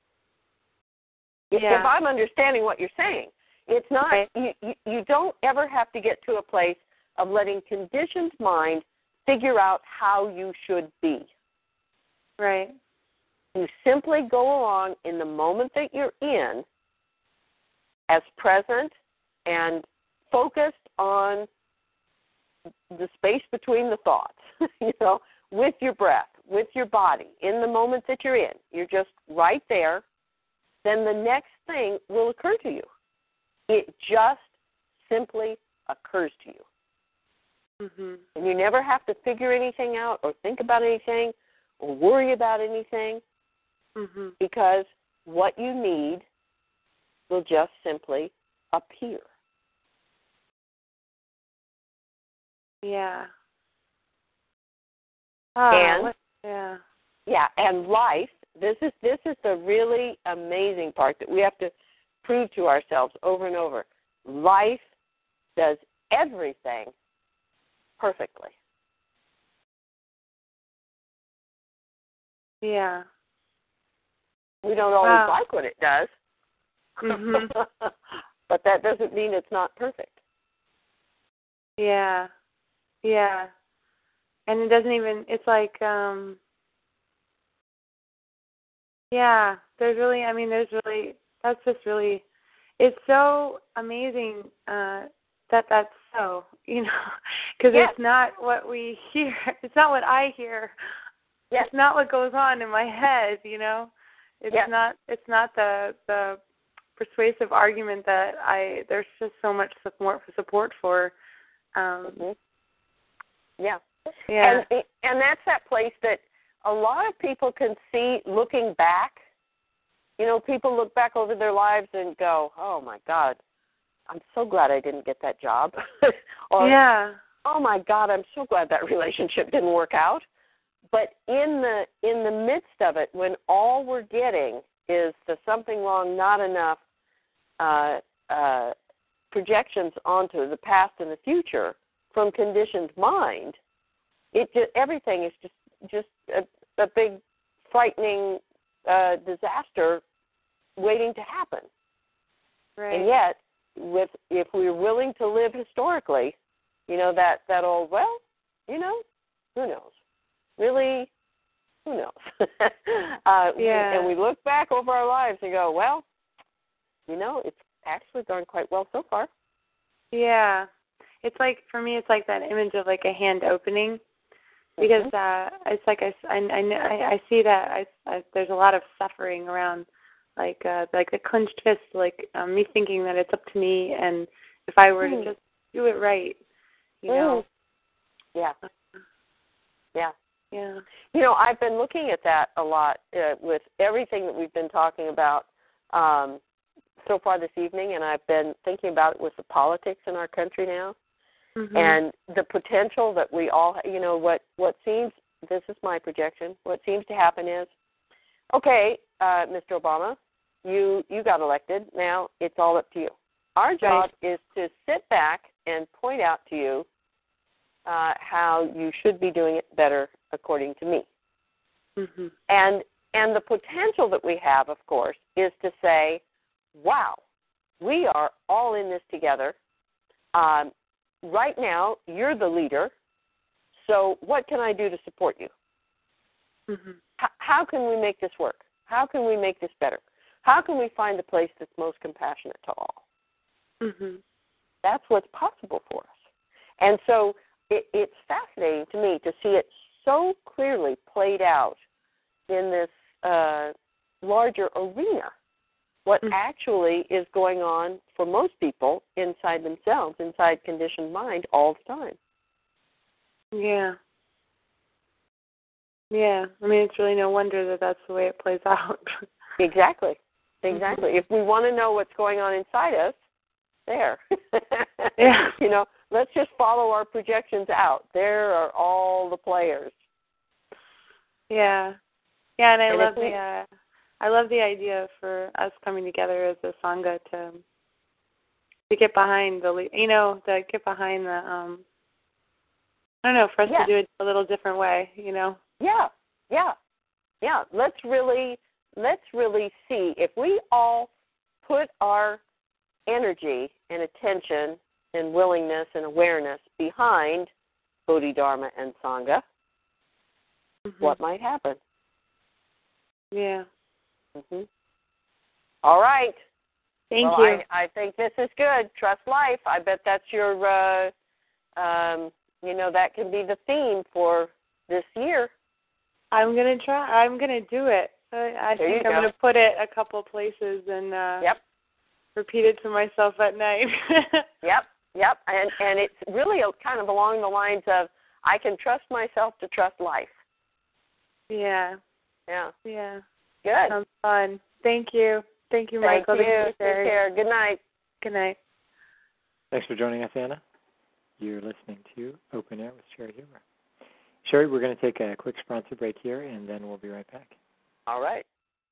S3: Yeah. If I'm understanding what you're saying, it's not,
S5: okay.
S3: you, you, you don't ever have to get to a place of letting conditioned mind figure out how you should be.
S5: Right.
S3: You simply go along in the moment that you're in as present and focused on the space between the thoughts, you know, with your breath, with your body, in the moment that you're in. You're just right there. Then the next thing will occur to you. It just simply occurs to you.
S5: Mm-hmm.
S3: And you never have to figure anything out or think about anything or worry about anything
S5: mm-hmm.
S3: because what you need will just simply appear.
S5: Yeah. Oh,
S3: and
S5: what, yeah.
S3: Yeah, and life, this is this is the really amazing part that we have to prove to ourselves over and over. Life does everything perfectly.
S5: Yeah.
S3: We don't always
S5: wow.
S3: like what it does,
S5: mm-hmm.
S3: but that doesn't mean it's not perfect.
S5: Yeah. Yeah. And it doesn't even, it's like, um, yeah, there's really, I mean, there's really, that's just really, it's so amazing uh, that that's so, you know, because
S3: yes.
S5: it's not what we hear. It's not what I hear.
S3: Yes.
S5: It's not what goes on in my head, you know. It's
S3: yes.
S5: not, it's not the, the persuasive argument that I, there's just so much support, support for. Um,
S3: mm-hmm. Yeah.
S5: Yeah.
S3: And, and that's that place that a lot of people can see looking back. You know, people look back over their lives and go, oh, my God, I'm so glad I didn't get that job. or,
S5: yeah.
S3: oh, my God, I'm so glad that relationship didn't work out. But in the in the midst of it, when all we're getting is the something wrong, not enough uh, uh, projections onto the past and the future from conditioned mind, it just, everything is just just a, a big, frightening uh, disaster waiting to happen.
S5: Right.
S3: And yet, with if we're willing to live historically, you know, that, that old, well, you know, who knows? Really, who knows? uh,
S5: yeah.
S3: And we look back over our lives and go, well, you know, it's actually gone quite well so far.
S5: Yeah. It's like, for me, it's like that image of like a hand opening. Because uh, it's like I, I, I, I see that I, I, there's a lot of suffering around, like uh, like the clenched fist, like um, me thinking that it's up to me, and if I were
S3: mm.
S5: to just do it right, you
S3: mm.
S5: know.
S3: Yeah. Yeah.
S5: Yeah.
S3: You know, I've been looking at that a lot uh, with everything that we've been talking about um, so far this evening, and I've been thinking about it with the politics in our country now,
S5: Mm-hmm.
S3: and the potential that we all, you know, what, what seems, this is my projection, what seems to happen is, okay, uh, Mister Obama, you, you got elected, now it's all up to you. Our job
S5: Right.
S3: is to sit back and point out to you uh, how you should be doing it better according to me.
S5: Mm-hmm.
S3: And and the potential that we have, of course, is to say, wow, we are all in this together. Um, right now, you're the leader, so what can I do to support you?
S5: Mm-hmm.
S3: H- how can we make this work? How can we make this better? How can we find the place that's most compassionate to all?
S5: Mm-hmm.
S3: That's what's possible for us. And so it, it's fascinating to me to see it so clearly played out in this uh, larger arena, what
S5: Mm-hmm.
S3: actually is going on for most people inside themselves, inside conditioned mind all the time.
S5: Yeah. Yeah. I mean, it's really no wonder that that's the way it plays out.
S3: Exactly. Exactly. Mm-hmm. If we want to know what's going on inside us, there.
S5: Yeah.
S3: You know, let's just follow our projections out. There are all the players.
S5: Yeah. Yeah, and I
S3: And
S5: love
S3: if we-
S5: the uh, I love the idea for us coming together as a sangha to to get behind the le- you know to get behind the um I don't know for us
S3: Yes.
S5: to do it a little different way, you know.
S3: Yeah, yeah, yeah. Let's really let's really see if we all put our energy and attention and willingness and awareness behind Bodhidharma and Sangha,
S5: Mm-hmm.
S3: what might happen?
S5: Yeah.
S3: Mm-hmm. All right.
S5: Thank
S3: well,
S5: you.
S3: I, I think this is good. Trust life. I bet that's your, uh, um, you know, that can be the theme for this year.
S5: I'm gonna try. I'm gonna do it. I, I
S3: There
S5: think
S3: you
S5: I'm
S3: go.
S5: gonna put it a couple places and uh,
S3: Yep.
S5: repeat it to myself at night.
S3: Yep. Yep. And and it's really a, kind of along the lines of I can trust myself to trust life.
S5: Yeah.
S3: Yeah.
S5: Yeah.
S3: Good.
S5: Sounds fun. Thank you. Thank you,
S3: Thank
S5: Michael.
S3: you.
S5: Thank you,
S3: Take
S5: Sherry.
S3: care. Good night.
S5: Good night.
S1: Thanks for joining us, Anna. You're listening to Open Air with Sherry Huber. Sherry, we're going to take a quick sponsor break here, and then we'll be right back.
S3: All right.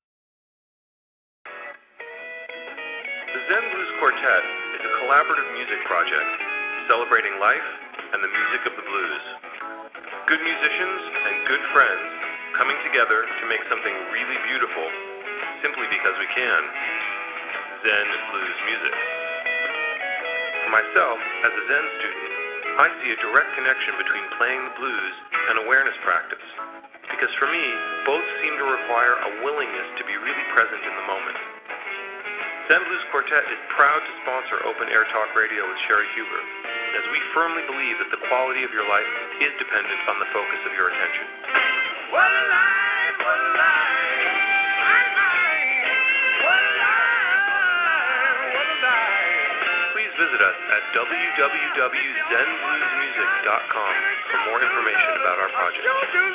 S6: The Zen Blues Quartet is a collaborative music project celebrating life and the music of the blues. Good musicians and good friends coming together to make something really beautiful simply because we can. Zen Blues music. For myself, as a Zen student, I see a direct connection between playing the blues and awareness practice, because for me, both seem to require a willingness to be really present in the moment. Zen Blues Quartet is proud to sponsor Open Air Talk Radio with Sherry Huber, as we firmly believe that the quality of your life is dependent on the focus of your attention. What a life, what a life, my life, what a life, what a life. Please visit us at w w w dot zen blues music dot com for more information about our project.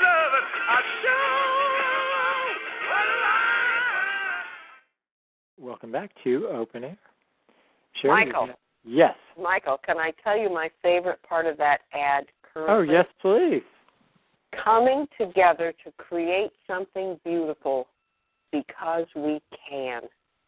S1: Welcome back to Open Air. Sherry,
S3: Michael.
S1: Yes.
S3: Michael, can I tell you my favorite part of that ad currently?
S1: Oh, yes, please.
S3: Coming together to create something beautiful because we can.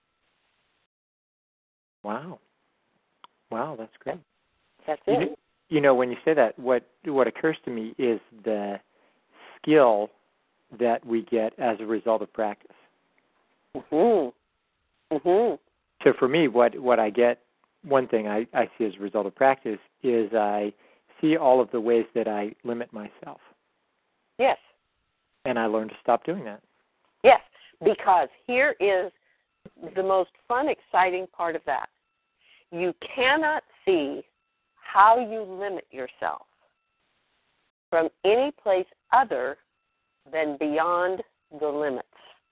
S1: Wow. Wow, that's great.
S3: That's
S1: You
S3: it.
S1: know, you know, when you say that, what what occurs to me is the skill that we get as a result of practice.
S3: Mhm. Mhm.
S1: So for me, what, what I get, one thing I, I see as a result of practice is I see all of the ways that I limit myself.
S3: Yes.
S1: And I learn to stop doing that.
S3: Yes, because here is the most fun, exciting part of that. You cannot see how you limit yourself from any place other than beyond the limits.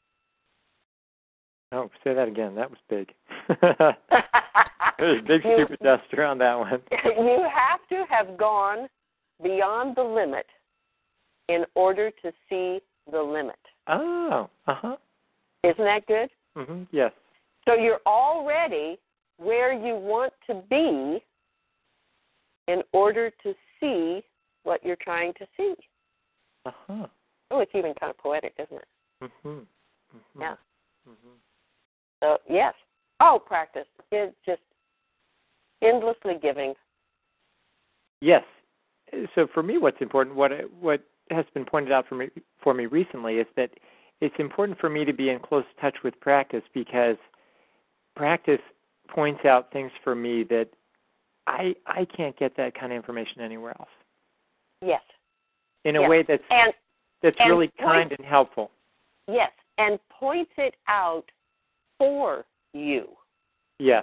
S1: Oh, say that again. That was big. There's a big
S3: You-
S1: stupid duster on that one.
S3: You have to have gone beyond the limit in order to see the limit.
S1: Oh, uh-huh.
S3: Isn't that good?
S1: Mm-hmm. Yes.
S3: So you're already where you want to be in order to see what you're trying to see.
S1: Uh-huh.
S3: Oh, it's even kind of poetic, isn't it?
S1: Mm-hmm. Mm-hmm.
S3: Yeah.
S1: Mm-hmm.
S3: So, yes. Oh, practice. It's just endlessly giving.
S1: Yes. So for me, what's important, what what has been pointed out for me for me recently, is that it's important for me to be in close touch with practice, because practice points out things for me that I I can't get that kind of information anywhere else.
S3: Yes.
S1: In a
S3: yes.
S1: way that's
S3: and,
S1: that's
S3: and
S1: really
S3: point,
S1: kind and helpful.
S3: Yes, and points it out for you.
S1: Yes.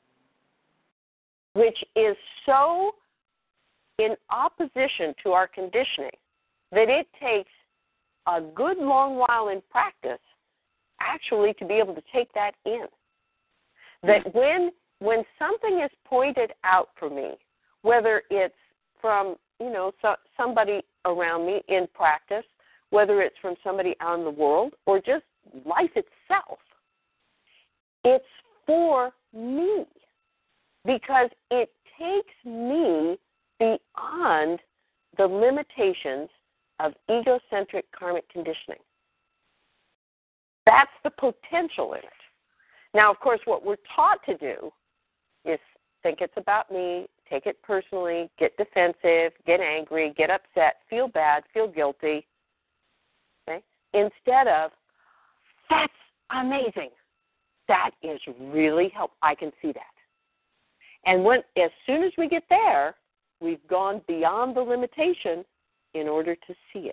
S3: Which is so in opposition to our conditioning that it takes a good long while in practice actually to be able to take that in. That when when something is pointed out for me, whether it's from, you know, so, somebody around me in practice, whether it's from somebody out in the world, or just life itself, it's for me, because it takes me beyond the limitations of egocentric karmic conditioning. That's the potential in it. Now, of course, what we're taught to do is think it's about me, take it personally, get defensive, get angry, get upset, feel bad, feel guilty, okay? Instead of, that's amazing. That is really helpful. I can see that. And when, as soon as we get there, we've gone beyond the limitation in order to see it.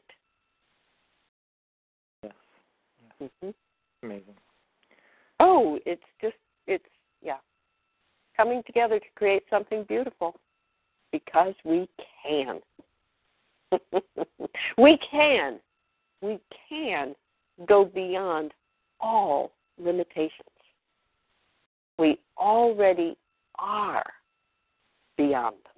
S1: Yes. Yes.
S3: Mm-hmm.
S1: Amazing.
S3: Oh, it's just, it's, yeah, coming together to create something beautiful, because we can. we can. We can go beyond all limitations. We already are beyond them.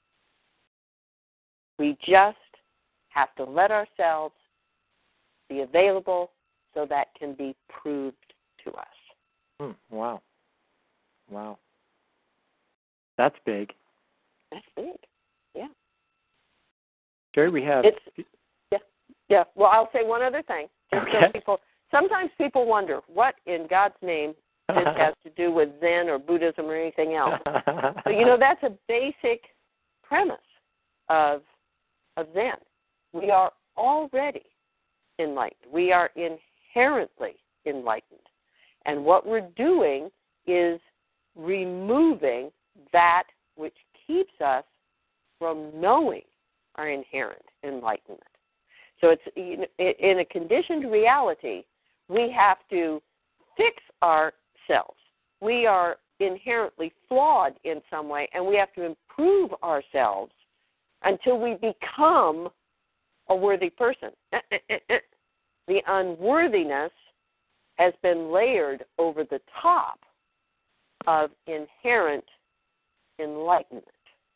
S3: We just have to let ourselves be available so that can be proved to us.
S1: Mm, wow. Wow. That's big.
S3: That's big. Yeah.
S1: Sherry, we have...
S3: It's, yeah. Yeah. Well, I'll say one other thing. Just
S1: Okay.
S3: so people, sometimes people wonder, what in God's name this has to do with Zen or Buddhism or anything else. So, you know, that's a basic premise of, of Zen. We are already enlightened. We are inherently enlightened. And what we're doing is removing that which keeps us from knowing our inherent enlightenment. So it's, you know, in a conditioned reality, we have to fix ourselves. We are inherently flawed in some way, and we have to improve ourselves until we become a worthy person. The unworthiness has been layered over the top of inherent enlightenment.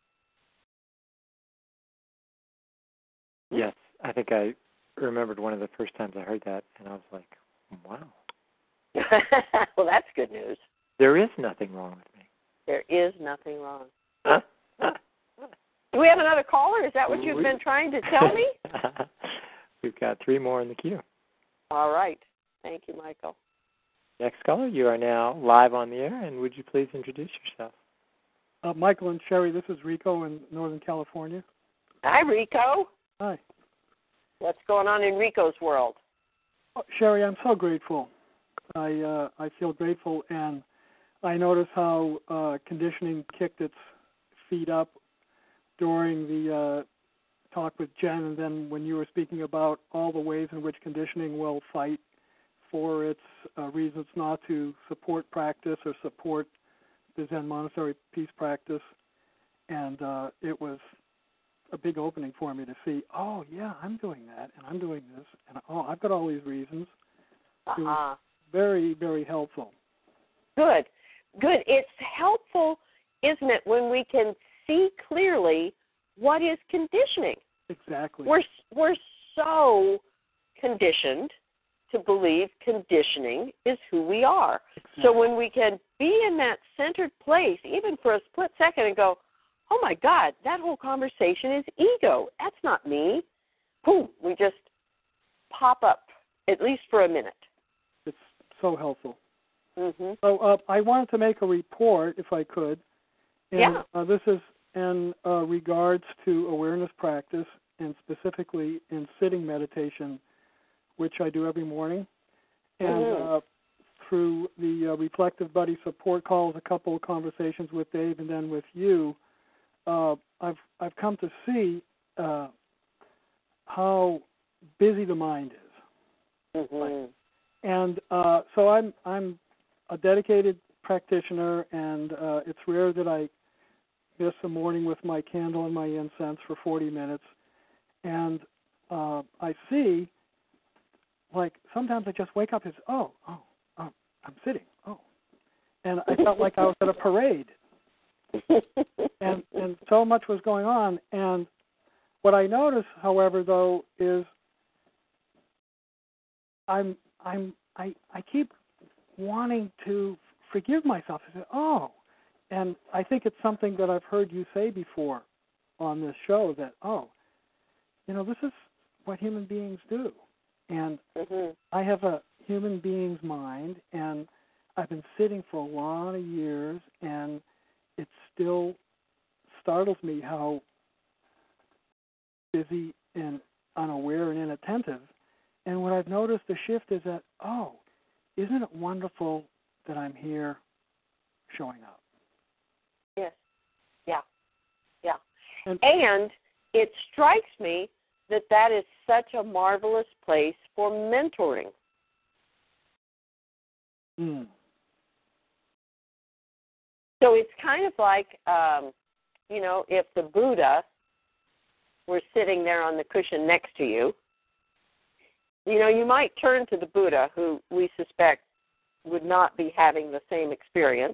S1: Yes, I think I remembered one of the first times I heard that, and I was like, wow.
S3: Well, that's good news.
S1: There is nothing wrong with me.
S3: There is nothing wrong.
S1: Huh?
S3: Do we have another caller? Is that what you've been trying to tell me?
S1: We've got three more in the queue.
S3: All right. Thank you, Michael.
S1: Next caller, you are now live on the air, and would you please introduce yourself?
S7: Uh, Michael and Sherry, this is Rico in Northern California.
S3: Hi, Rico.
S7: Hi.
S3: What's going on in Rico's world?
S7: Oh, Sherry, I'm so grateful. I uh, I feel grateful, and I notice how uh, conditioning kicked its feet up during the uh, talk with Jen, and then when you were speaking about all the ways in which conditioning will fight for its uh, reasons not to support practice or support the Zen monastery peace practice. And uh, it was a big opening for me to see, oh, yeah, I'm doing that, and I'm doing this, and oh, I've got all these reasons.
S3: Uh-huh.
S7: It was very, very helpful.
S3: Good. Good. It's helpful, isn't it, when we can see clearly what is conditioning.
S7: Exactly.
S3: We're we're so conditioned to believe conditioning is who we are. Exactly. So when we can be in that centered place, even for a split second, and go, oh, my God, that whole conversation is ego. That's not me. Boom, we just pop up, at least for a minute.
S7: It's so helpful.
S3: Mm-hmm.
S7: So uh, I wanted to make a report, if I could. And,
S3: yeah.
S7: Uh, this is in uh, regards to awareness practice, and specifically in sitting meditation, which I do every morning. And
S3: mm-hmm.
S7: uh, through the uh, Reflective Buddy support calls, a couple of conversations with Dave, and then with you, uh, I've I've come to see uh, how busy the mind is.
S3: Mm-hmm.
S7: And uh, so I'm I'm a dedicated practitioner, and uh, it's rare that I miss a morning with my candle and my incense for forty minutes. And uh, I see, like, sometimes I just wake up and say, oh, oh, oh, I'm sitting, oh. And I felt like I was at a parade. and and so much was going on. And what I notice, however, though, is I'm I'm I I keep wanting to forgive myself. I say, oh, and I think it's something that I've heard you say before on this show, that, oh, you know, this is what human beings do. And
S3: mm-hmm.
S7: I have a human being's mind, and I've been sitting for a lot of years, and it still startles me how busy and unaware and inattentive. And what I've noticed the shift is that, oh, isn't it wonderful that I'm here showing up?
S3: Yes. Yeah. Yeah.
S7: And,
S3: and it strikes me that that is such a marvelous place for mentoring.
S7: Mm.
S3: So it's kind of like, um, you know, if the Buddha were sitting there on the cushion next to you, you know, you might turn to the Buddha, who we suspect would not be having the same experience,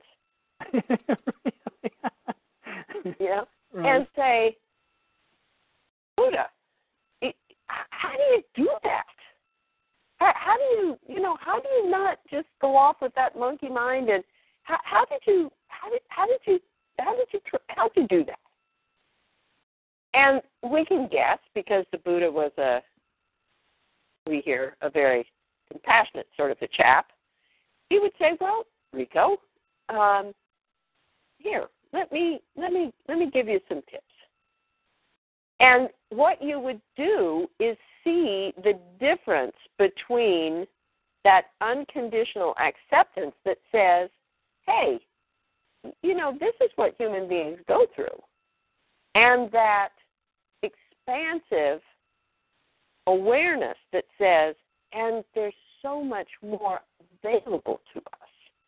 S3: yeah,
S7: right.
S3: and say, Buddha, it, how do you do that? How, how do you, you know, how do you not just go off with that monkey mind? And how, how did you, how did, how did you, how did you, how did you do that? And we can guess, because the Buddha was a, we hear, a very compassionate sort of a chap. He would say, well, Rico, um, here, let me, let me, let me give you some tips. And what you would do is see the difference between that unconditional acceptance that says, hey, you know, this is what human beings go through, and that expansive awareness that says, and there's so much more available to us.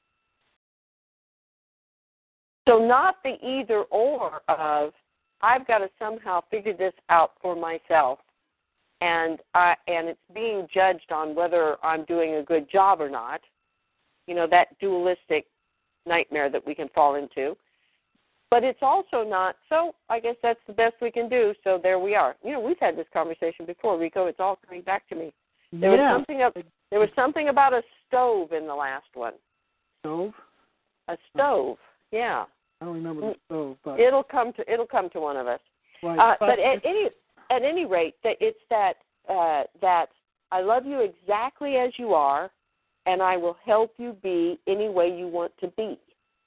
S3: So not the either or of, I've got to somehow figure this out for myself, and I, and it's being judged on whether I'm doing a good job or not, you know, that dualistic nightmare that we can fall into. But it's also not, so I guess that's the best we can do, so there we are. You know, we've had this conversation before, Rico. It's all coming back to me. There
S7: yeah.
S3: was something up, there was something about a stove in the last one.
S7: Stove?
S3: A stove, yeah.
S7: I don't remember the stove, but
S3: it'll come to it'll come to one of us.
S7: Right.
S3: Uh, but at any at any rate, that it's that uh, that I love you exactly as you are, and I will help you be any way you want to be.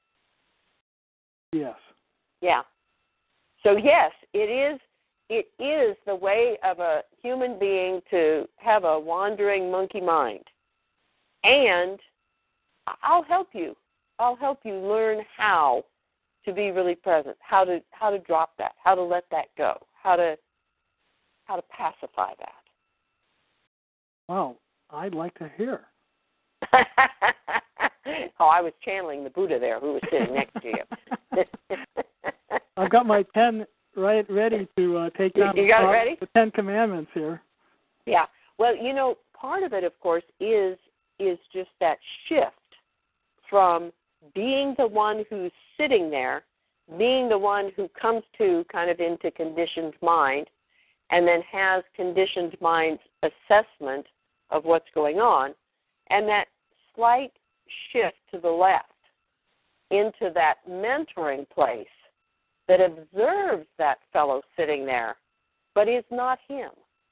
S7: Yes.
S3: Yeah. So yes, it is. It is the way of a human being to have a wandering monkey mind, and I'll help you. I'll help you learn how to be really present, how to how to drop that, how to let that go, how to how to pacify that.
S7: Wow, I'd like to hear.
S3: Oh, I was channeling the Buddha there, who was sitting next to you.
S7: I've got my pen right ready to uh, take down
S3: you got
S7: the,
S3: it ready?
S7: the Ten Commandments here.
S3: Yeah. Well, you know, part of it, of course, is is just that shift from being the one who's sitting there, being the one who comes to kind of into conditioned mind, and then has conditioned mind's assessment of what's going on, and that slight shift to the left into that mentoring place that observes that fellow sitting there, but is not him.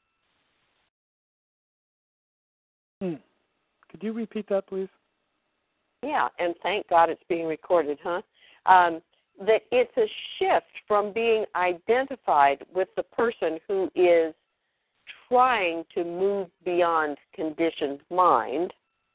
S7: Hmm. Could you repeat that, please?
S3: Yeah, and thank God it's being recorded, huh? Um, that it's a shift from being identified with the person who is trying to move beyond conditioned mind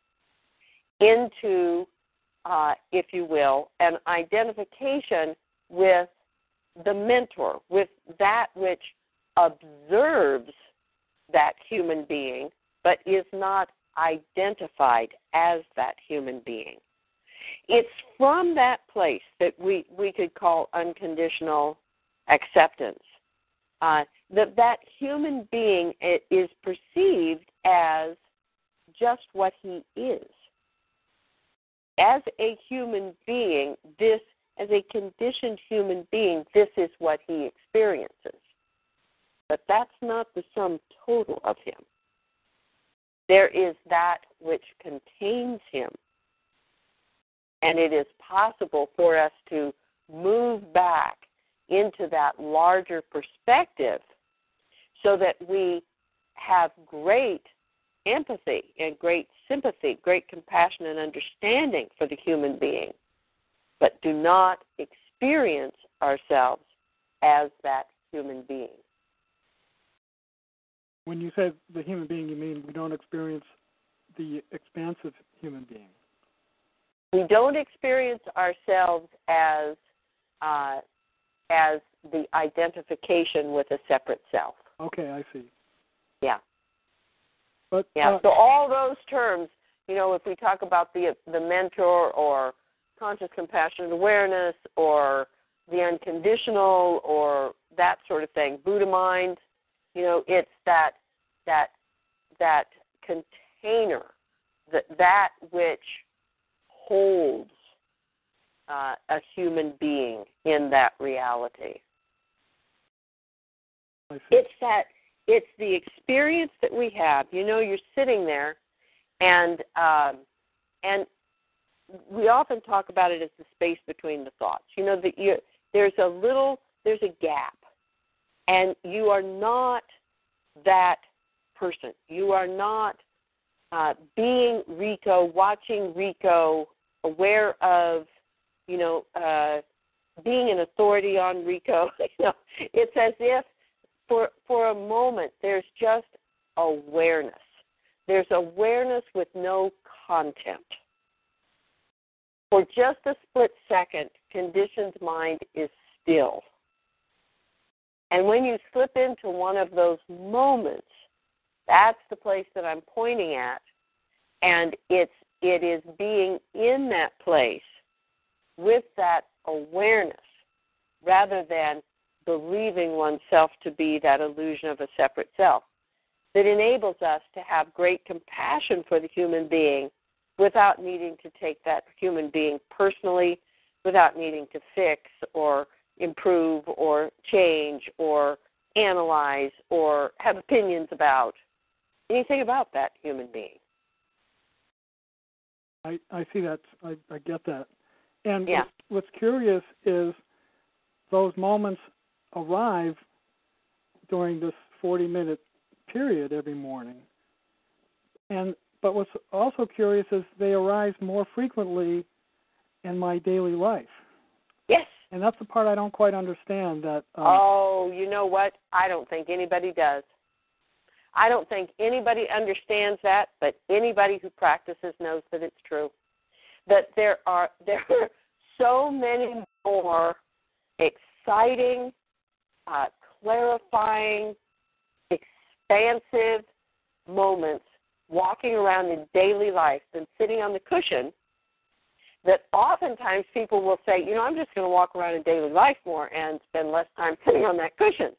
S3: into, uh, if you will, an identification with the mentor, with that which observes that human being, but is not identified as that human being. It's from that place that we, we could call unconditional acceptance, uh, that that human being is perceived as just what he is. As a human being, this, as a conditioned human being, this is what he experiences. But that's not the sum total of him. There is that which contains him. And it is possible for us to move back into that larger perspective so that we have great empathy and great sympathy, great compassion and understanding for the human being, but do not experience ourselves as that human being.
S7: When you say the human being, you mean we don't experience the expansive human being?
S3: We don't experience ourselves as uh, as the identification with a separate self.
S7: Okay, I see.
S3: Yeah.
S7: But
S3: yeah.
S7: Uh,
S3: so all those terms, you know, if we talk about the the mentor or conscious compassionate awareness or the unconditional or that sort of thing, Buddha mind, you know, it's that that that container, that that which holds uh, a human being in that reality. It's that it's the experience that we have. You know, you're sitting there, and um, and we often talk about it as the space between the thoughts. You know that you there's a little there's a gap, and you are not that person. You are not uh, being Rico, watching Rico, aware of, you know, uh, being an authority on Rico. You know, it's as if for for a moment there's just awareness. There's awareness with no content. For just a split second, conditioned mind is still. And when you slip into one of those moments, that's the place that I'm pointing at. And it's it is being in that place with that awareness rather than believing oneself to be that illusion of a separate self that enables us to have great compassion for the human being without needing to take that human being personally, without needing to fix or improve or change or analyze or have opinions about anything about that human being.
S7: I, I see that. I, I get that. And
S3: yeah.
S7: what's, what's curious is those moments arrive during this forty-minute period every morning. And but what's also curious is they arise more frequently in my daily life.
S3: Yes.
S7: And that's the part I don't quite understand. That. Um,
S3: oh, you know what? I don't think anybody does. I don't think anybody understands that, but anybody who practices knows that it's true. That there are there are so many more exciting, uh, clarifying, expansive moments walking around in daily life than sitting on the cushion, that oftentimes people will say, you know, I'm just going to walk around in daily life more and spend less time sitting on that cushion.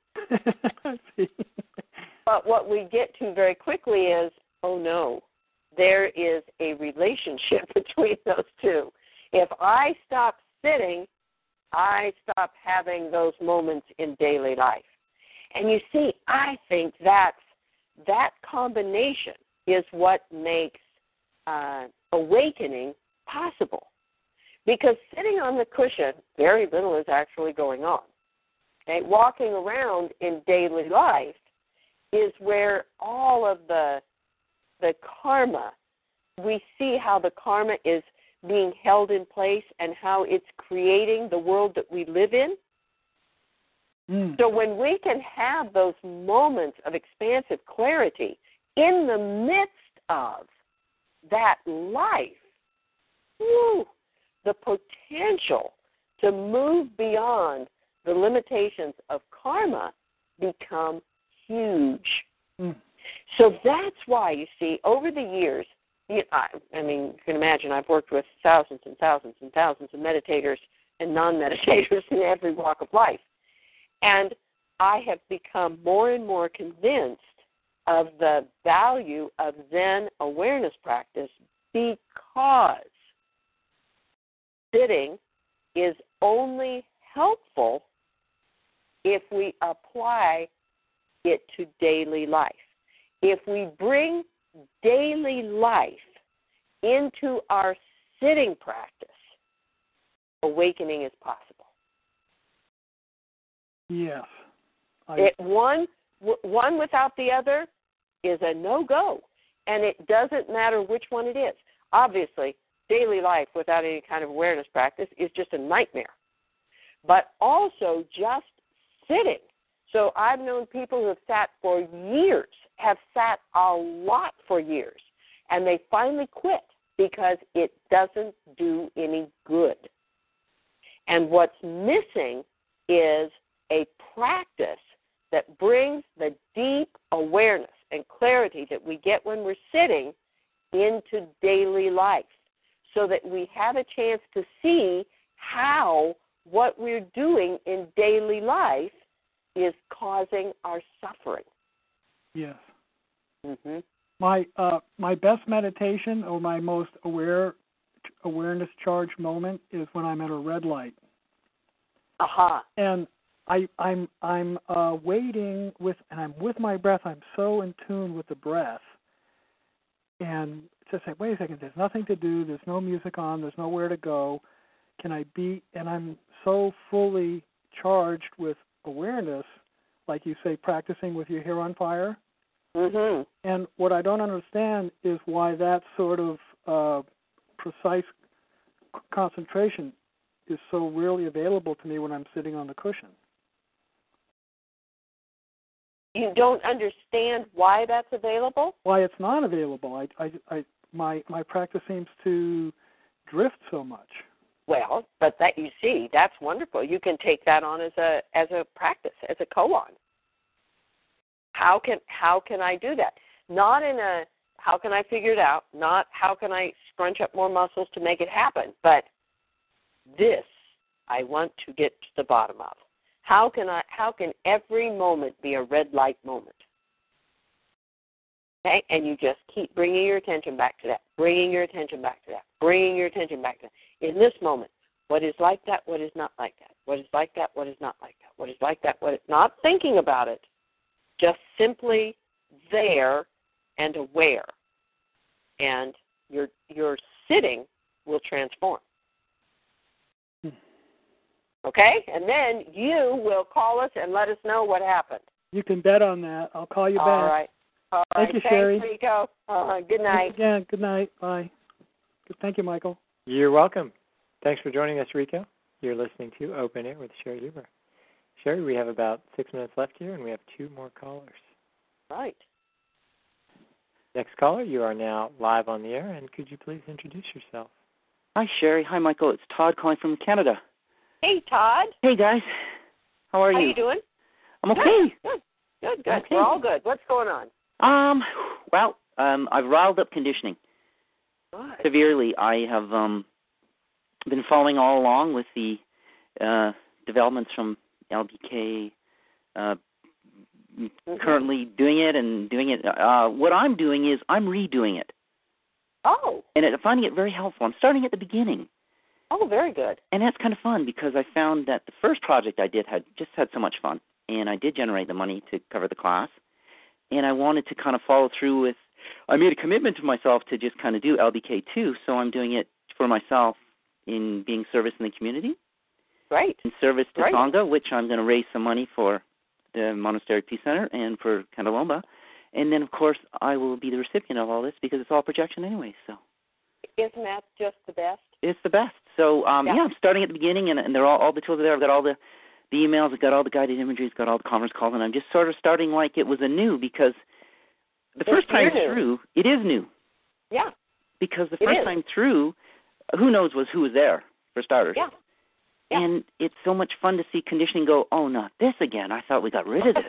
S3: But what we get to very quickly is, oh, no, there is a relationship between those two. If I stop sitting, I stop having those moments in daily life. And you see, I think that's, that combination is what makes uh, awakening possible. Because sitting on the cushion, very little is actually going on. Okay? Walking around in daily life is where all of the the karma, we see how the karma is being held in place and how it's creating the world that we live in. Mm. So when we can have those moments of expansive clarity in the midst of that life, whew, the potential to move beyond the limitations of karma become huge. Mm. So that's why, you see, over the years, you, I, I mean, you can imagine I've worked with thousands and thousands and thousands of meditators and non-meditators in every walk of life. And I have become more and more convinced of the value of Zen awareness practice because sitting is only helpful if we apply it to daily life. If we bring daily life into our sitting practice, awakening is possible.
S7: Yes. I...
S3: It, one, one without the other is a no-go, and it doesn't matter which one it is. Obviously, daily life without any kind of awareness practice is just a nightmare. But also just sitting. So I've known people who have sat for years, have sat a lot for years, and they finally quit because it doesn't do any good. And what's missing is a practice that brings the deep awareness and clarity that we get when we're sitting into daily life so that we have a chance to see how what we're doing in daily life is causing our suffering.
S7: Yes.
S3: Mm-hmm.
S7: My uh, my best meditation or my most aware awareness charged moment is when I'm at a red light.
S3: Aha. Uh-huh.
S7: And I I'm I'm uh, waiting with and I'm with my breath. I'm so in tune with the breath. And just say, wait a second. There's nothing to do. There's no music on. There's nowhere to go. Can I be? And I'm so fully charged with awareness, like you say, practicing with your hair on fire.
S3: Mm-hmm.
S7: And what I don't understand is why that sort of uh, precise c- concentration is so rarely available to me when I'm sitting on the cushion.
S3: You don't understand why that's available?
S7: Why it's not available. I, I, I, my, my practice seems to drift so much.
S3: Well, but that you see, that's wonderful. You can take that on as a as a practice, as a koan. How can how can I do that? Not in a how can I figure it out? Not how can I scrunch up more muscles to make it happen? But this I want to get to the bottom of. How can I? How can every moment be a red light moment? Okay, and you just keep bringing your attention back to that, bringing your attention back to that, bringing your attention back to that. In this moment, what is like that, what is not like that, what is like that, what is not like that, what is like that, what is not thinking about it, just simply there and aware. And your your sitting will transform. Okay? And then you will call us and let us know what happened.
S7: You can bet on that. I'll call you back.
S3: All right. All
S7: Thank
S3: right.
S7: you,
S3: Thanks,
S7: Sherry.
S3: Rico. Uh, good night.
S7: Thanks again. Good night. Bye. Thank you, Michael.
S1: You're welcome. Thanks for joining us, Rico. You're listening to Open Air with Sherry Huber. Sherry, we have about six minutes left here, and we have two more callers.
S3: Right.
S1: Next caller, you are now live on the air, and could you please introduce yourself?
S8: Hi, Sherry. Hi, Michael. It's Todd calling from Canada.
S3: Hey, Todd.
S8: Hey, guys. How are
S3: How
S8: you?
S3: How you doing?
S8: I'm okay.
S3: Good, good, good.
S8: Okay.
S3: We're all good. What's going on?
S8: Um, well, um, I've riled up conditioning
S3: What?
S8: severely. I have um, been following all along with the uh, developments from L B K, uh, mm-hmm. currently doing it and doing it. Uh, what I'm doing is I'm redoing it.
S3: Oh.
S8: And I'm finding it very helpful. I'm starting at the beginning.
S3: Oh, very good.
S8: And that's kind of fun because I found that the first project I did had just had so much fun. and I did generate the money to cover the class. And I wanted to kind of follow through with, I made a commitment to myself to just kind of do L B K too, so I'm doing it for myself in being service in the community.
S3: Right.
S8: In service to
S3: right.
S8: Sangha, which I'm going to raise some money for the Monastery Peace Center and for Cantalomba. And then, of course, I will be the recipient of all this because it's all projection anyway. So
S3: isn't that just the best?
S8: It's the best. So, um, yeah. yeah, I'm starting at the beginning, and, and they're all, all the tools are there. I've got all the, the emails, I've got all the guided imagery, I've got all the conference calls, and I'm just sort of starting like it was a new because the
S3: it's
S8: first time
S3: new.
S8: through, it is new.
S3: Yeah.
S8: Because the first time through, who knows was who was there, for starters.
S3: Yeah. yeah.
S8: And it's so much fun to see conditioning go, oh, not this again. I thought we got rid of this.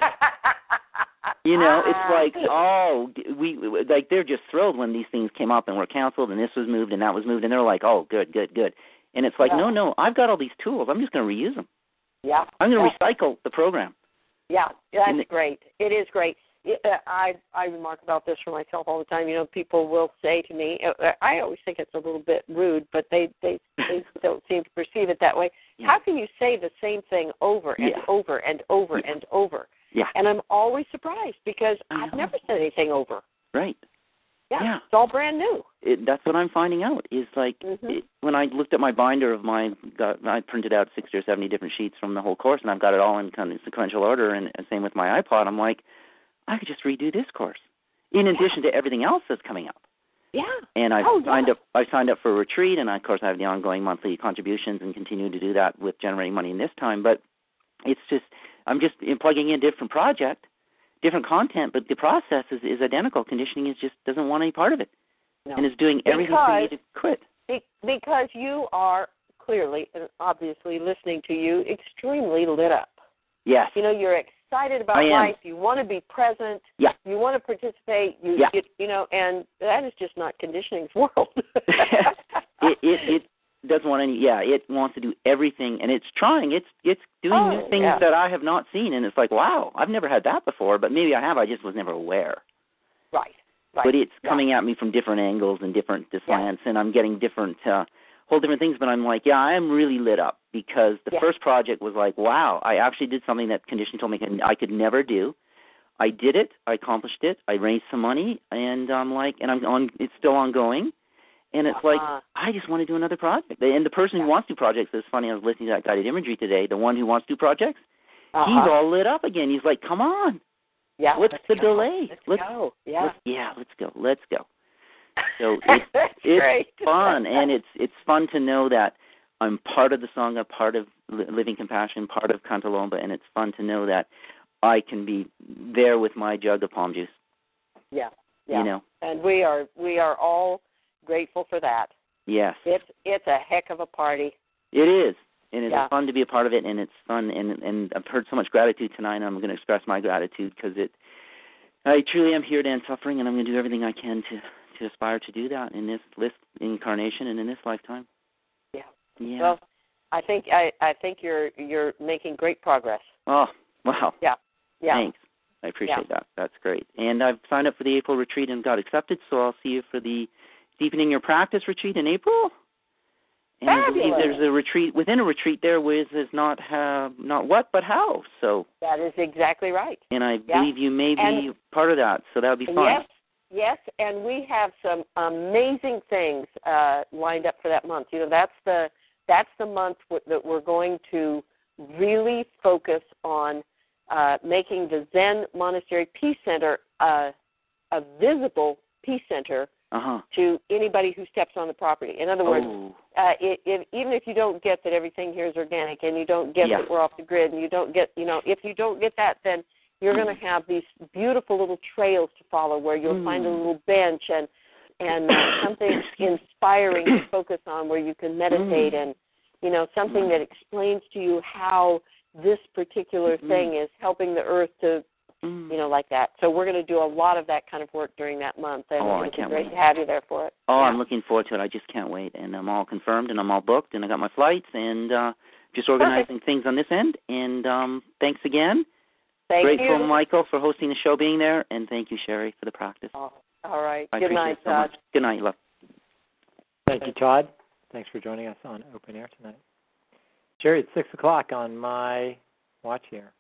S8: You know, it's like, oh, we like they're just thrilled when these things came up and were canceled and this was moved and that was moved, and they're like, oh, good, good, good. And it's like, yeah. no, no, I've got all these tools. I'm just going to reuse them.
S3: Yeah.
S8: I'm going to
S3: yeah.
S8: recycle the program.
S3: Yeah, that's
S8: the,
S3: great. It is great. It, uh, I I remark about this for myself all the time. You know, people will say to me, uh, I always think it's a little bit rude, but they they, they don't seem to perceive it that way.
S8: Yeah.
S3: How can you say the same thing over and
S8: yeah.
S3: over and over
S8: yeah.
S3: and over?
S8: Yeah.
S3: And I'm always surprised because I've never said anything over.
S8: Right.
S3: Yeah.
S8: yeah.
S3: It's all brand new.
S8: It, that's what I'm finding out is like
S3: mm-hmm.
S8: it, when I looked at my binder of my, got, I printed out sixty or seventy different sheets from the whole course, and I've got it all in kind of sequential order, and, and same with my iPod. I'm like, I could just redo this course in addition
S3: yeah.
S8: to everything else that's coming up.
S3: Yeah.
S8: And I
S3: oh,
S8: signed
S3: yeah.
S8: up. I signed up for a retreat, and I, of course I have the ongoing monthly contributions and continue to do that with generating money in this time. But it's just I'm just plugging in a different project, different content, but the process is, is identical. Conditioning is just doesn't want any part of it,
S3: no.
S8: and is doing everything
S3: because,
S8: for me to quit.
S3: Be, because you are clearly and obviously listening to you extremely lit up.
S8: Yes.
S3: You know, you're excited about
S8: I am.
S3: life. You want to be present.
S8: Yeah.
S3: You want to participate. You,
S8: yeah.
S3: you, you know, and that is just not conditioning's world.
S8: it, it it doesn't want any. Yeah, it wants to do everything, and it's trying. It's it's doing
S3: oh,
S8: new things
S3: yeah.
S8: that I have not seen, and it's like, wow, I've never had that before. But maybe I have. I just was never aware.
S3: Right. Right.
S8: But it's
S3: yeah.
S8: coming at me from different angles and different slants,
S3: yeah.
S8: and I'm getting different, uh, whole different things. But I'm like, yeah, I am really lit up because the
S3: yeah.
S8: first project was like, wow, I actually did something that conditioning told me I could never do. I did it. I accomplished it. I raised some money, and I'm like, and I'm on. It's still ongoing, and it's
S3: uh-huh.
S8: like I just want to do another project. And the person
S3: yeah.
S8: who wants to do projects, it's funny. I was listening to that guided imagery today. The one who wants to do projects,
S3: uh-huh.
S8: he's all lit up again. He's like, come on.
S3: Yeah,
S8: What's
S3: let's
S8: the
S3: go.
S8: delay?
S3: Let's,
S8: let's
S3: go. Yeah.
S8: Let's, yeah, let's go. Let's go. So it's, it's
S3: great.
S8: fun, and it's it's fun to know that I'm part of the Sangha, part of Living Compassion, part of Cantalomba, and it's fun to know that I can be there with my jug of palm juice.
S3: Yeah, yeah.
S8: You know,
S3: and we are we are all grateful for that.
S8: Yes.
S3: It's it's a heck of a party.
S8: It is. And it's
S3: yeah.
S8: fun to be a part of it, and it's fun, and and I've heard so much gratitude tonight, and I'm going to express my gratitude because it, I truly am here to end suffering, and I'm going to do everything I can to, to aspire to do that in this this incarnation and in this lifetime.
S3: Yeah.
S8: Yeah.
S3: Well, I think I, I think you're you're making great progress.
S8: Oh, wow.
S3: Yeah. Yeah.
S8: Thanks. I appreciate
S3: yeah.
S8: that. That's great. And I've signed up for the April retreat and got accepted, so I'll see you for the Deepening Your Practice retreat in April. And
S3: Fabulous.
S8: I believe there's a retreat within a retreat there with is not have not what but how. So
S3: that is exactly right.
S8: And I
S3: yeah.
S8: believe you may be
S3: and,
S8: part of that, so that would be fun.
S3: Yes, yes, and we have some amazing things uh, lined up for that month. You know, that's the that's the month w- that we're going to really focus on uh, making the Zen Monastery Peace Center uh, a visible peace center.
S8: Uh-huh.
S3: To anybody who steps on the property. In other words,
S8: oh.
S3: uh, it, it, even if you don't get that everything here is organic and you don't get
S8: yeah.
S3: that we're off the grid and you don't get, you know, if you don't get that, then you're mm. going to have these beautiful little trails to follow where you'll
S8: mm.
S3: find a little bench and and uh, something inspiring to focus on where you can meditate
S8: mm.
S3: and, you know, something mm. that explains to you how this particular
S8: mm.
S3: thing is helping the earth to, you know, like that. So we're going to do a lot of that kind of work during that month, and
S8: oh,
S3: it's
S8: I can't
S3: great
S8: wait.
S3: to have you there for it.
S8: Oh,
S3: yeah.
S8: I'm looking forward to it. I just can't wait, and I'm all confirmed, and I'm all booked, and I got my flights, and uh, just organizing
S3: Perfect.
S8: things on this end. And um, thanks again.
S3: Thank
S8: Grateful,
S3: you.
S8: Michael, for hosting the show, being there, and thank you, Sherry, for the practice.
S3: Oh, all right.
S8: I
S3: Good
S8: appreciate
S3: night,
S8: it so
S3: Todd.
S8: much. Good night, love.
S1: Thank you, Todd. Thanks for joining us on Open Air tonight. Sherry, it's six o'clock on my watch here.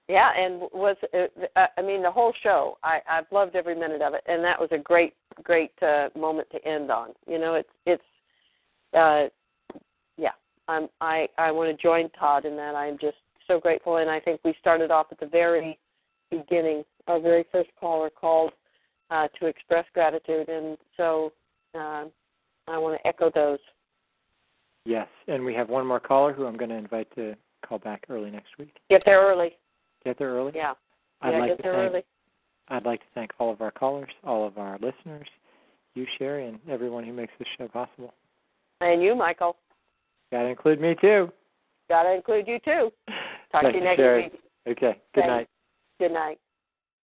S3: Yeah, and was uh, I mean the whole show. I I've loved every minute of it, and that was a great great uh, moment to end on. You know, it's it's uh, yeah. I'm I I want to join Todd in that. I'm just so grateful, and I think we started off at the very beginning. Our very first caller called uh, to express gratitude, and so uh, I want to echo those.
S1: Yes, and we have one more caller who I'm going to invite to call back early next week.
S3: Get there early.
S1: Get there early?
S3: Yeah.
S1: I'd
S3: yeah,
S1: like
S3: get
S1: to
S3: there
S1: thank,
S3: early.
S1: I'd like to thank all of our callers, all of our listeners, you, Sherry, and everyone who makes this show possible.
S3: And you, Michael.
S1: Got to include me, too.
S3: Got to include you, too. Talk
S1: Thank
S3: to you next
S1: Sherry.
S3: week.
S1: Okay. Good
S3: Thanks.
S1: night.
S3: Good night.